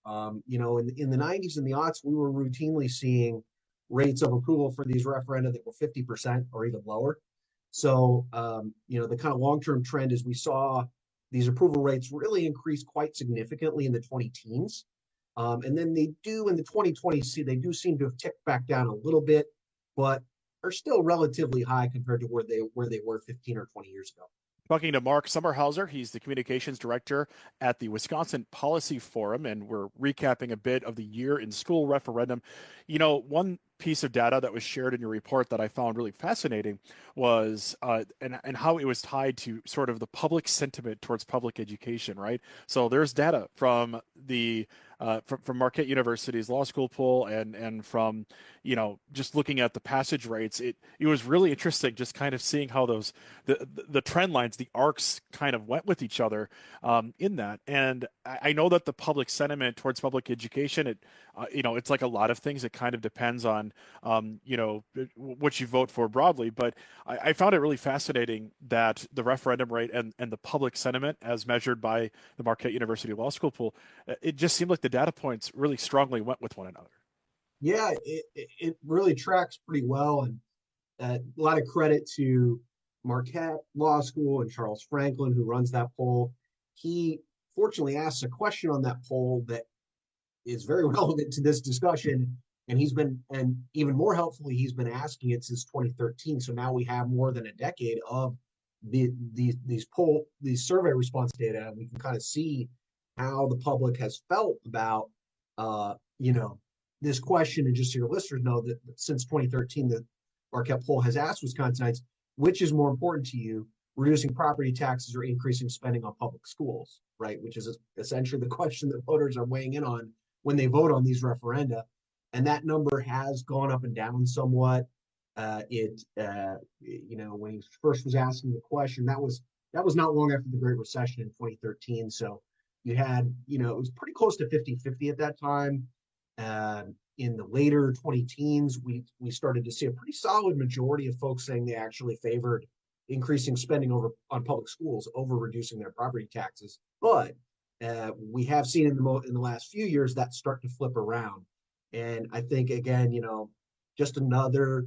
In the 90s and the aughts, we were routinely seeing rates of approval for these referenda that were 50% or even lower. So, the kind of long-term trend is we saw these approval rates really increase quite significantly in the 20-teens. And then they do in the 2020s, they do seem to have ticked back down a little bit, but are still relatively high compared to where they were 15 or 20 years ago. Talking to Mark Sommerhauser, he's the communications director at the Wisconsin Policy Forum, and we're recapping a bit of the year in school referendum. One piece of data that was shared in your report that I found really fascinating was and how it was tied to sort of the public sentiment towards public education, right? So there's data from the from Marquette University's law school poll and from just looking at the passage rates. It was really interesting just kind of seeing how those the trend lines, the arcs kind of went with each other in that. And I know that the public sentiment towards public education, it's like a lot of things. It kind of depends on what you vote for broadly. But I found it really fascinating that the referendum rate and the public sentiment as measured by the Marquette University Law School poll, it just seemed like the data points really strongly went with one another. Yeah, it really tracks pretty well. And a lot of credit to Marquette Law School and Charles Franklin, who runs that poll. He fortunately asks a question on that poll that is very relevant to this discussion. And and even more helpfully, he's been asking it since 2013. So now we have more than a decade of these survey response data, and we can kind of see how the public has felt about this question. And just so your listeners know that since 2013, the Marquette poll has asked Wisconsinites, which is more important to you, reducing property taxes or increasing spending on public schools, right? Which is essentially the question that voters are weighing in on when they vote on these referenda. And that number has gone up and down somewhat. When he first was asking the question, that was not long after the Great Recession in 2013. So you had, it was pretty close to 50-50 at that time. In the later 20-teens, we started to see a pretty solid majority of folks saying they actually favored increasing spending on public schools over reducing their property taxes. But we have seen in the last few years that start to flip around. And I think, again, just another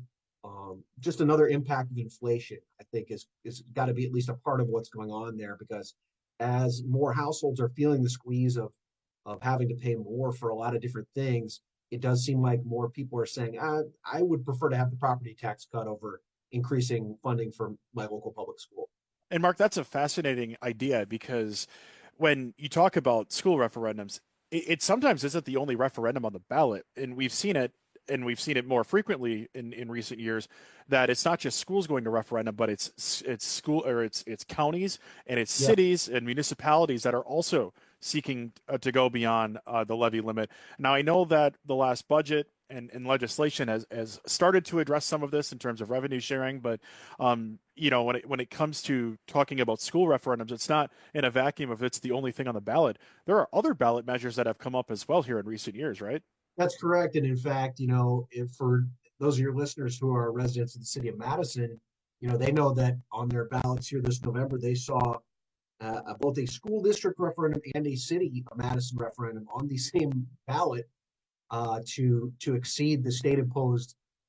impact of inflation, I think is got to be at least a part of what's going on there, because as more households are feeling the squeeze of having to pay more for a lot of different things, it does seem like more people are saying, I would prefer to have the property tax cut over increasing funding for my local public school. And Mark, that's a fascinating idea, because when you talk about school referendums, it sometimes isn't the only referendum on the ballot. And we've seen it more frequently in recent years, that it's not just schools going to referendum, but it's school, or it's counties and it's cities and municipalities that are also seeking to go beyond the levy limit. Now, I know that the last budget and legislation has started to address some of this in terms of revenue sharing, but when it comes to talking about school referendums, it's not in a vacuum if it's the only thing on the ballot. There are other ballot measures that have come up as well here in recent years, right? That's correct. And in fact, if for those of your listeners who are residents of the city of Madison, they know that on their ballots here this November, they saw both a school district referendum and a city of Madison referendum on the same ballot to exceed the state imposed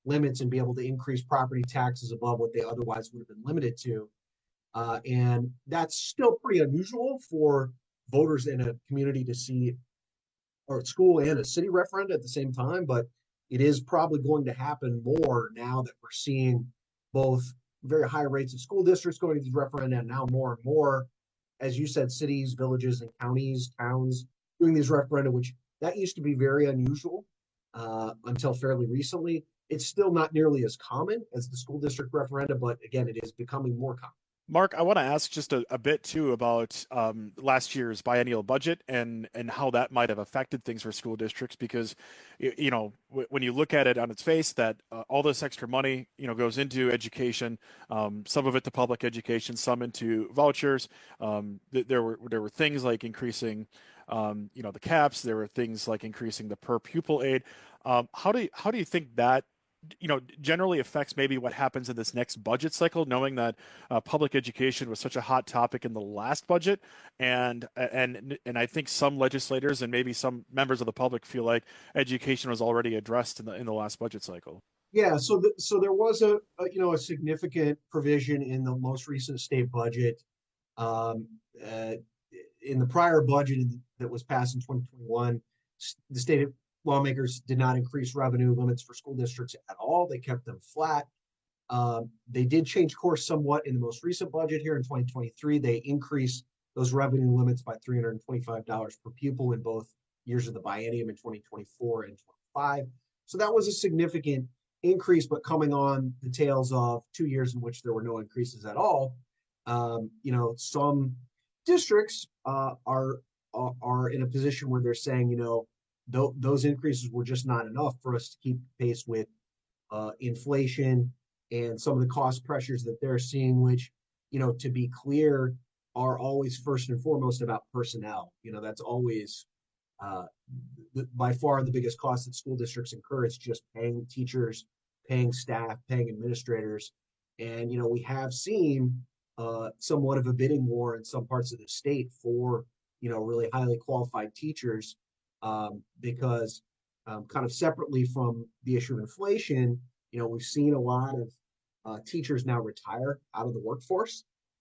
limits and be able to increase property taxes above what they otherwise would have been limited to. And that's still pretty unusual for voters in a community to see, or at school and a city referendum at the same time, but it is probably going to happen more now that we're seeing both very high rates of school districts going to these referenda, and now more and more, as you said, cities, villages, and counties, towns doing these referenda, which that used to be very unusual until fairly recently. It's still not nearly as common as the school district referenda, but again, it is becoming more common. Mark, I want to ask just a bit too about last year's biennial budget and how that might have affected things for school districts, because you know, when you look at it on its face, that all this extra money, you know, goes into education, some of it to public education, some into vouchers. There were things like increasing you know, the caps. There were things like increasing the per pupil aid. How do you think that, you know, generally affects maybe what happens in this next budget cycle, knowing that public education was such a hot topic in the last budget, and I think some legislators and maybe some members of the public feel like education was already addressed in the last budget cycle. Yeah, so there was a significant provision in the most recent state budget. In the prior budget that was passed in 2021, the state lawmakers did not increase revenue limits for school districts at all. They kept them flat. They did change course somewhat in the most recent budget here in 2023. They increased those revenue limits by $325 per pupil in both years of the biennium in 2024 and 25. So that was a significant increase, but coming on the tails of 2 years in which there were no increases at all. You know, some districts are in a position where they're saying, you know, those increases were just not enough for us to keep pace with inflation and some of the cost pressures that they're seeing, which, you know, to be clear, are always first and foremost about personnel. You know, that's always by far the biggest cost that school districts incur. It's just paying teachers, paying staff, paying administrators. And, you know, we have seen somewhat of a bidding war in some parts of the state for, you know, really highly qualified teachers. Because kind of separately from the issue of inflation, you know, we've seen a lot of teachers now retire out of the workforce.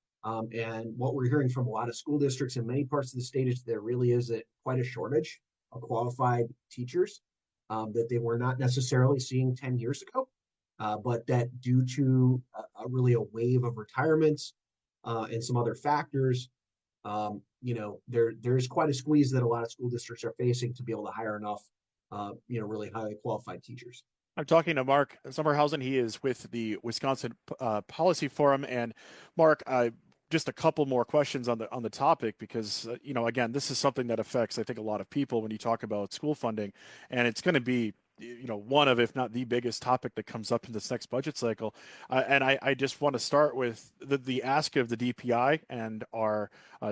And what we're hearing from a lot of school districts in many parts of the state is there really is quite a shortage of qualified teachers that they were not necessarily seeing 10 years ago, but that due to really a wave of retirements and some other factors, you know, there's quite a squeeze that a lot of school districts are facing to be able to hire enough, you know, really highly qualified teachers. I'm talking to Mark Sommerhausen. He is with the Wisconsin Policy Forum. And Mark, just a couple more questions on the topic, because you know, again, this is something that affects, I think, a lot of people when you talk about school funding, and it's going to be, you know, one of, if not the biggest topic that comes up in this next budget cycle. And I just want to start with the ask of the DPI and our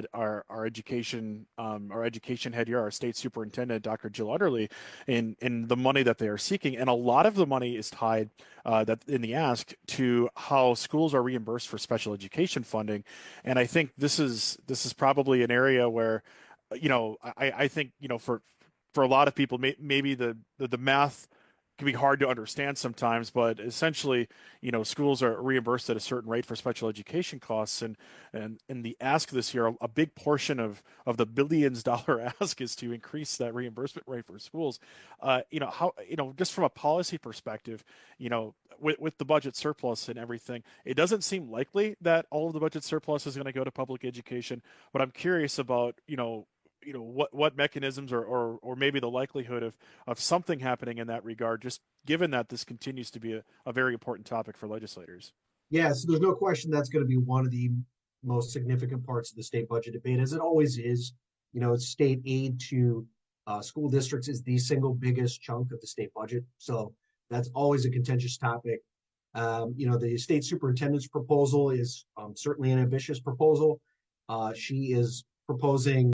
education head here, our state superintendent, Dr. Jill Utterly, in the money that they are seeking. And a lot of the money is tied that in the ask to how schools are reimbursed for special education funding. And I think this is probably an area where, you know, I think, you know, for a lot of people, maybe the math can be hard to understand sometimes, but essentially, you know, schools are reimbursed at a certain rate for special education costs, and the ask this year, a big portion of the billions-dollar ask is to increase that reimbursement rate for schools. You know, how, you know, just from a policy perspective, you know, with the budget surplus and everything, it doesn't seem likely that all of the budget surplus is going to go to public education, but I'm curious about, you know, what mechanisms or maybe the likelihood of something happening in that regard, just given that this continues to be a very important topic for legislators. Yeah, so there's no question that's going to be one of the most significant parts of the state budget debate, as it always is. You know, state aid to school districts is the single biggest chunk of the state budget. So that's always a contentious topic. You know, the state superintendent's proposal is certainly an ambitious proposal. She is proposing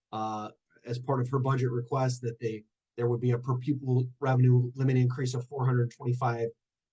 as part of her budget request that there would be a per pupil revenue limit increase of $425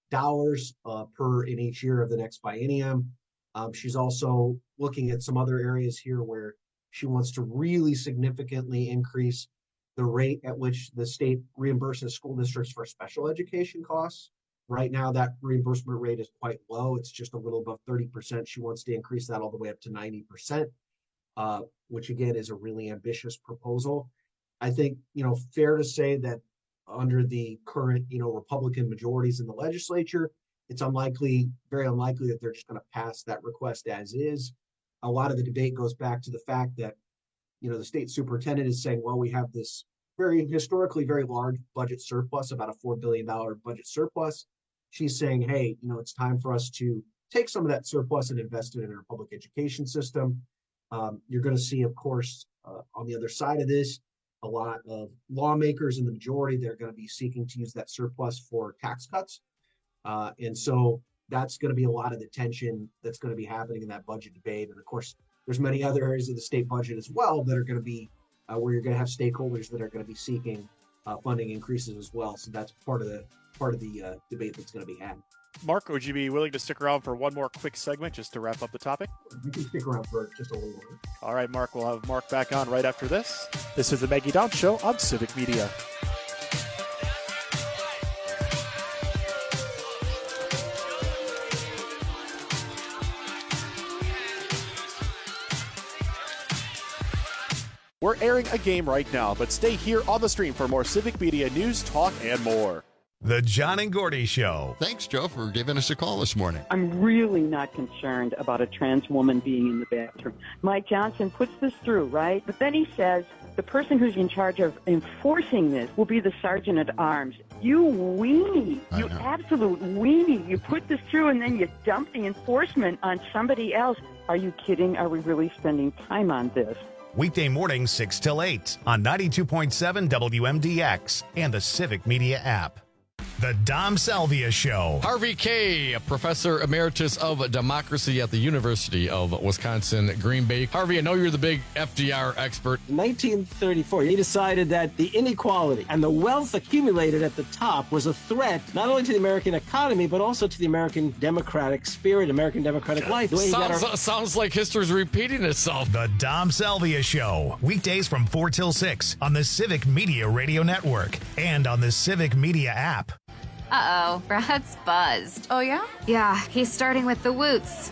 per in each year of the next biennium. She's also looking at some other areas here where she wants to really significantly increase the rate at which the state reimburses school districts for special education costs, Right now, that reimbursement rate is quite low. It's just a little above 30%. She wants to increase that all the way up to 90%, which again is a really ambitious proposal. I think, fair to say that under the current, Republican majorities in the legislature, it's very unlikely that they're just going to pass that request as is. A lot of the debate goes back to the fact that, the state superintendent is saying, well, we have this historically very large budget surplus, about a $4 billion budget surplus. She's saying, hey, it's time for us to take some of that surplus and invest it in our public education system. You're going to see, of course, on the other side of this, a lot of lawmakers in the majority, they're going to be seeking to use that surplus for tax cuts. And so that's going to be a lot of the tension that's going to be happening in that budget debate. And of course, there's many other areas of the state budget as well that are going to be where you're going to have stakeholders that are going to be seeking funding increases as well. So that's part of the debate that's going to be had. Mark, would you be willing to stick around for one more quick segment just to wrap up the topic? We can stick around for just a little bit. All right, Mark, we'll have Mark back on right after this. This is the Maggie Downs Show on Civic Media. We're airing a game right now, but stay here on the stream for more Civic Media news, talk, and more. The John and Gordy Show. Thanks, Joe, for giving us a call this morning. I'm really not concerned about a trans woman being in the bathroom. Mike Johnson puts this through, right? But then he says the person who's in charge of enforcing this will be the sergeant at arms. You weenie. You absolute weenie. You put this through and then you dump the enforcement on somebody else. Are you kidding? Are we really spending time on this? Weekday mornings 6 till 8 on 92.7 WMDX and the Civic Media app. The Dom Salvia Show. Harvey Kaye, Professor Emeritus of Democracy at the University of Wisconsin, Green Bay. Harvey, I know you're the big FDR expert. In 1934, he decided that the inequality and the wealth accumulated at the top was a threat not only to the American economy, but also to the American democratic spirit, American democratic life. Sounds like history's repeating itself. The Dom Salvia Show. Weekdays from 4 till 6 on the Civic Media Radio Network and on the Civic Media app. Uh-oh, Brad's buzzed. Oh, yeah? Yeah, he's starting with the woots.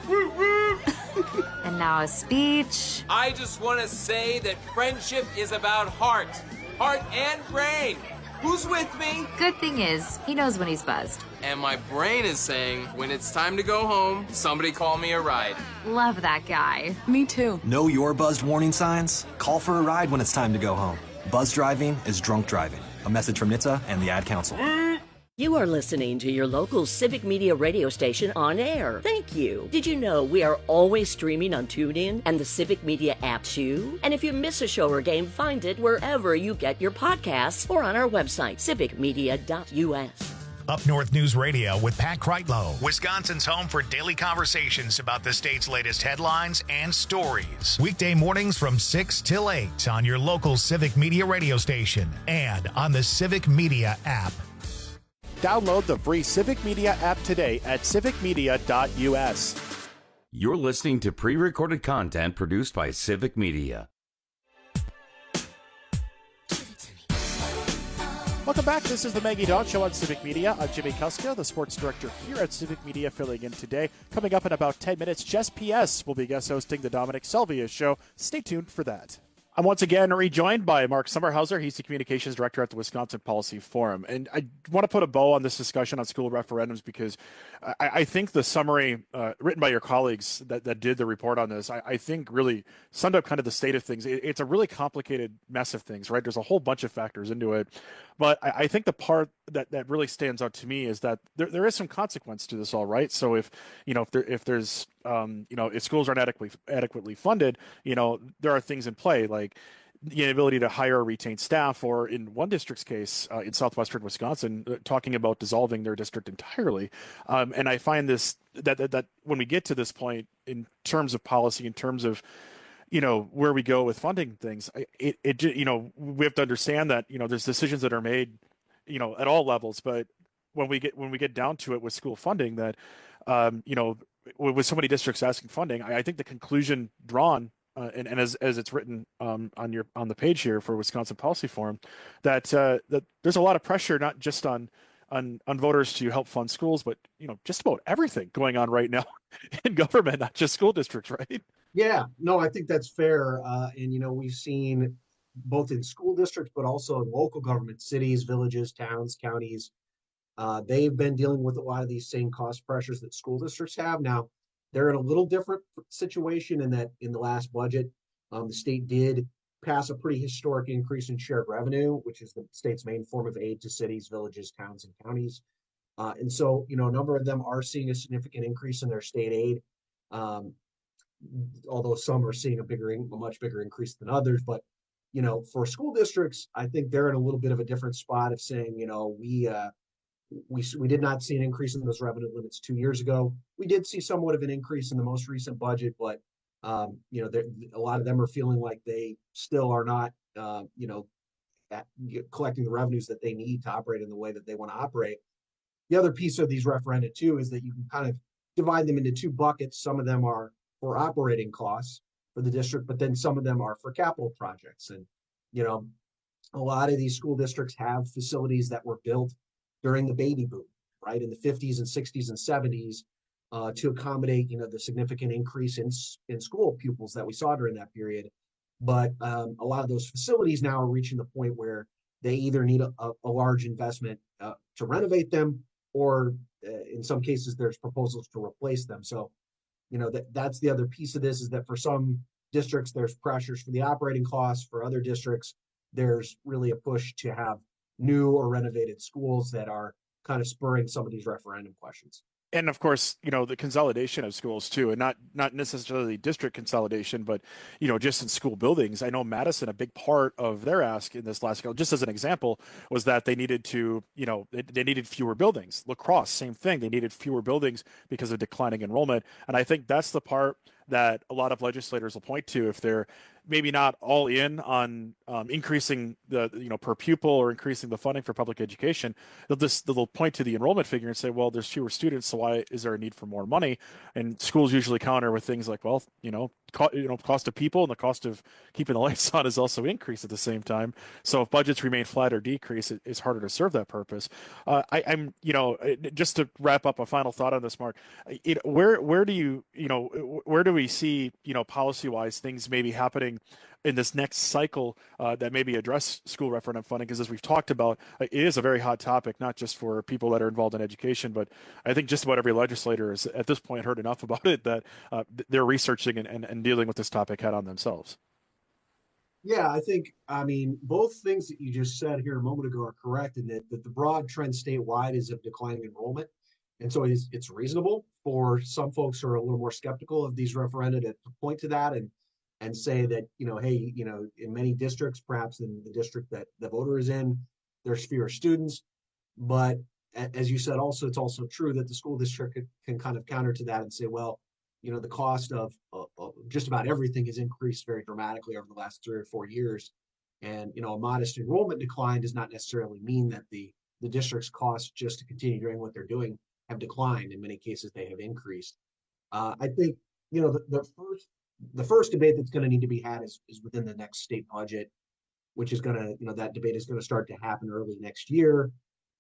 And now a speech. I just want to say that friendship is about heart and brain. Who's with me? Good thing is, he knows when he's buzzed. And my brain is saying, when it's time to go home, somebody call me a ride. Love that guy. Me too. Know your buzzed warning signs? Call for a ride when it's time to go home. Buzz driving is drunk driving. A message from NHTSA and the Ad Council. You are listening to your local Civic Media radio station on air. Thank you. Did you know we are always streaming on TuneIn and the Civic Media app too? And if you miss a show or game, find it wherever you get your podcasts or on our website, civicmedia.us. Up North News Radio with Pat Kreitlow, Wisconsin's home for daily conversations about the state's latest headlines and stories. Weekday mornings from 6 till 8 on your local Civic Media radio station and on the Civic Media app. Download the free Civic Media app today at civicmedia.us. You're listening to pre-recorded content produced by Civic Media. Welcome back. This is the Maggie Downs Show on Civic Media. I'm Jimmy Kuska, the sports director here at Civic Media, filling in today. Coming up in about 10 minutes, Jess P.S. will be guest hosting the Dominic Salvia Show. Stay tuned for that. I'm once again rejoined by Mark Sommerhauser. He's the communications director at the Wisconsin Policy Forum. And I want to put a bow on this discussion on school referendums because I think the summary written by your colleagues that did the report on this, I think really summed up kind of the state of things. It's a really complicated mess of things, right? There's a whole bunch of factors into it. But I think the part that really stands out to me is that there is some consequence to this all, right? So if there's if schools aren't adequately funded, there are things in play like the inability to hire or retain staff, or in one district's case, in southwestern Wisconsin, talking about dissolving their district entirely. And I find this that when we get to this point in terms of policy, in terms of where we go with funding things, we have to understand that there's decisions that are made at all levels, but when we get down to it with school funding, that with so many districts asking funding, I think the conclusion drawn and as it's written on the page here for Wisconsin Policy Forum, that there's a lot of pressure not just on on voters to help fund schools, but just about everything going on right now in government, not just school districts, right? Yeah, no, I think that's fair. And we've seen both in school districts, but also in local government, cities, villages, towns, counties. They've been dealing with a lot of these same cost pressures that school districts have. Now, they're in a little different situation in that in the last budget, the state did pass a pretty historic increase in shared revenue, which is the state's main form of aid to cities, villages, towns, and counties. And so, a number of them are seeing a significant increase in their state aid, although some are seeing a much bigger increase than others. But, for school districts, I think they're in a little bit of a different spot of saying, we did not see an increase in those revenue limits 2 years ago. We did see somewhat of an increase in the most recent budget, but a lot of them are feeling like they still are not, collecting the revenues that they need to operate in the way that they want to operate. The other piece of these referenda too is that you can kind of divide them into two buckets. Some of them are for operating costs for the district, but then some of them are for capital projects. And, a lot of these school districts have facilities that were built during the baby boom, right, in the 50s and 60s and 70s, to accommodate, the significant increase in school pupils that we saw during that period. But a lot of those facilities now are reaching the point where they either need a large investment to renovate them, or in some cases, there's proposals to replace them. So, that's the other piece of this, is that for some districts, there's pressures for the operating costs. For other districts, there's really a push to have new or renovated schools that are kind of spurring some of these referendum questions. And of course, the consolidation of schools too, and not necessarily district consolidation, but, just in school buildings. I know Madison, a big part of their ask in this last, just as an example, was that they needed to, they needed fewer buildings. La Crosse, same thing. They needed fewer buildings because of declining enrollment. And I think that's the part that a lot of legislators will point to if they're maybe not all in on increasing the per pupil or increasing the funding for public education. They'll point to the enrollment figure and say, well, there's fewer students, so why is there a need for more money? And schools usually counter with things like, well, cost of people and the cost of keeping the lights on is also increased at the same time. So if budgets remain flat or decrease, it's harder to serve that purpose. I'm just to wrap up a final thought on this, Mark, where do we see, policy wise things maybe happening in this next cycle that maybe address school referendum funding? Because as we've talked about, it is a very hot topic, not just for people that are involved in education, but I think just about every legislator has at this point heard enough about it that they're researching and dealing with this topic head on themselves. Yeah, I mean, both things that you just said here a moment ago are correct, in that the broad trend statewide is of declining enrollment. And so it's reasonable for some folks who are a little more skeptical of these referenda to point to that and say that, hey, in many districts, perhaps in the district that the voter is in, there's fewer students. But as you said, also, it's also true that the school district can kind of counter to that and say, well, the cost of just about everything has increased very dramatically over the last 3 or 4 years. And, a modest enrollment decline does not necessarily mean that the district's costs just to continue doing what they're doing have declined. In many cases, they have increased. I think, the first debate that's going to need to be had is within the next state budget, which is going to, that debate is going to start to happen early next year.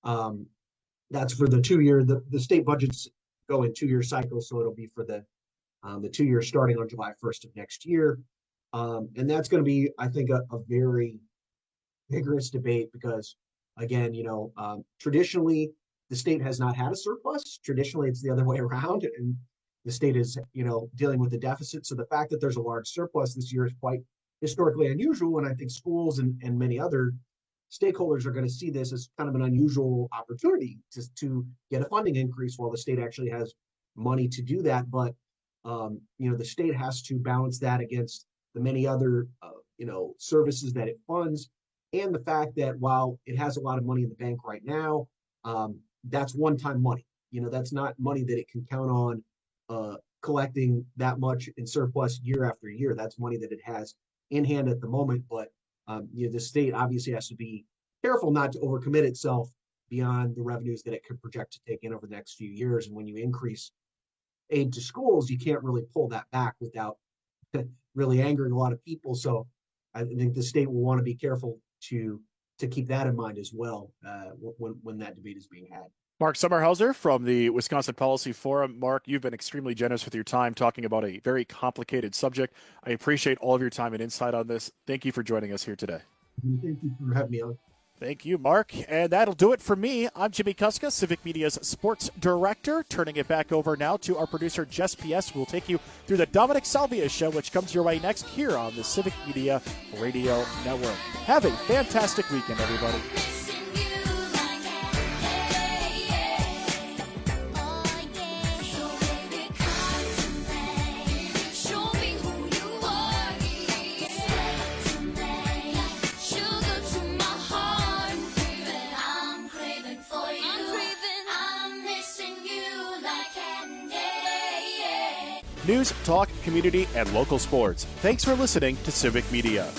That's for the 2 year, the state budgets go in 2 year cycles. So it'll be for the 2 years starting on July 1st of next year. And that's going to be, I think, a very vigorous debate because, again, traditionally, the state has not had a surplus. Traditionally, it's the other way around. And the state is, dealing with a deficit. So the fact that there's a large surplus this year is quite historically unusual. And I think schools and many other stakeholders are going to see this as kind of an unusual opportunity to get a funding increase while the state actually has money to do that. But, the state has to balance that against the many other, services that it funds. And the fact that while it has a lot of money in the bank right now, that's one-time money. That's not money that it can count on collecting that much in surplus year after year. That's money that it has in hand at the moment. But the state obviously has to be careful not to overcommit itself beyond the revenues that it could project to take in over the next few years. And when you increase aid to schools, you can't really pull that back without really angering a lot of people. So I think the state will want to be careful to to keep that in mind as well when that debate is being had. Mark Sommerhauser from the Wisconsin Policy Forum. Mark, you've been extremely generous with your time talking about a very complicated subject. I appreciate all of your time and insight on this. Thank you for joining us here today. Thank you for having me on. Thank you, Mark. And that'll do it for me. I'm Jimmy Kuska, Civic Media's sports director. Turning it back over now to our producer, Jess P.S., who will take you through the Dominic Salvia Show, which comes your way next here on the Civic Media Radio Network. Have a fantastic weekend, everybody. News, talk, community, and local sports. Thanks for listening to Civic Media.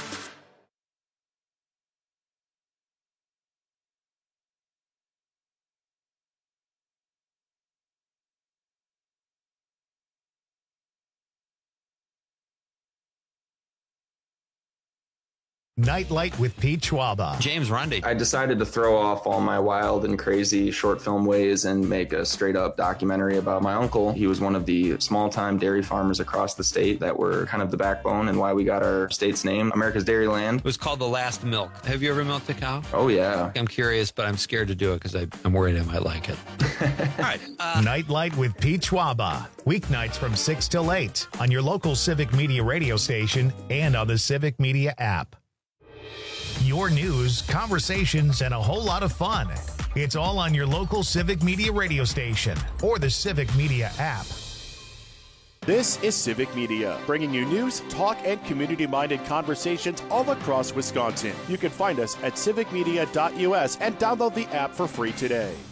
Nightlight with Pete Schwaba. James Rundy. I decided to throw off all my wild and crazy short film ways and make a straight up documentary about my uncle. He was one of the small time dairy farmers across the state that were kind of the backbone and why we got our state's name, America's Dairyland. It was called The Last Milk. Have you ever milked a cow? Oh, yeah. I'm curious, but I'm scared to do it because I'm worried I might like it. All right. Nightlight with Pete Schwaba. Weeknights from 6 till 8 on your local Civic Media radio station and on the Civic Media app. Your news, conversations, and a whole lot of fun. It's all on your local Civic Media radio station or the Civic Media app. This is Civic Media, bringing you news, talk, and community-minded conversations all across Wisconsin. You can find us at civicmedia.us and download the app for free today.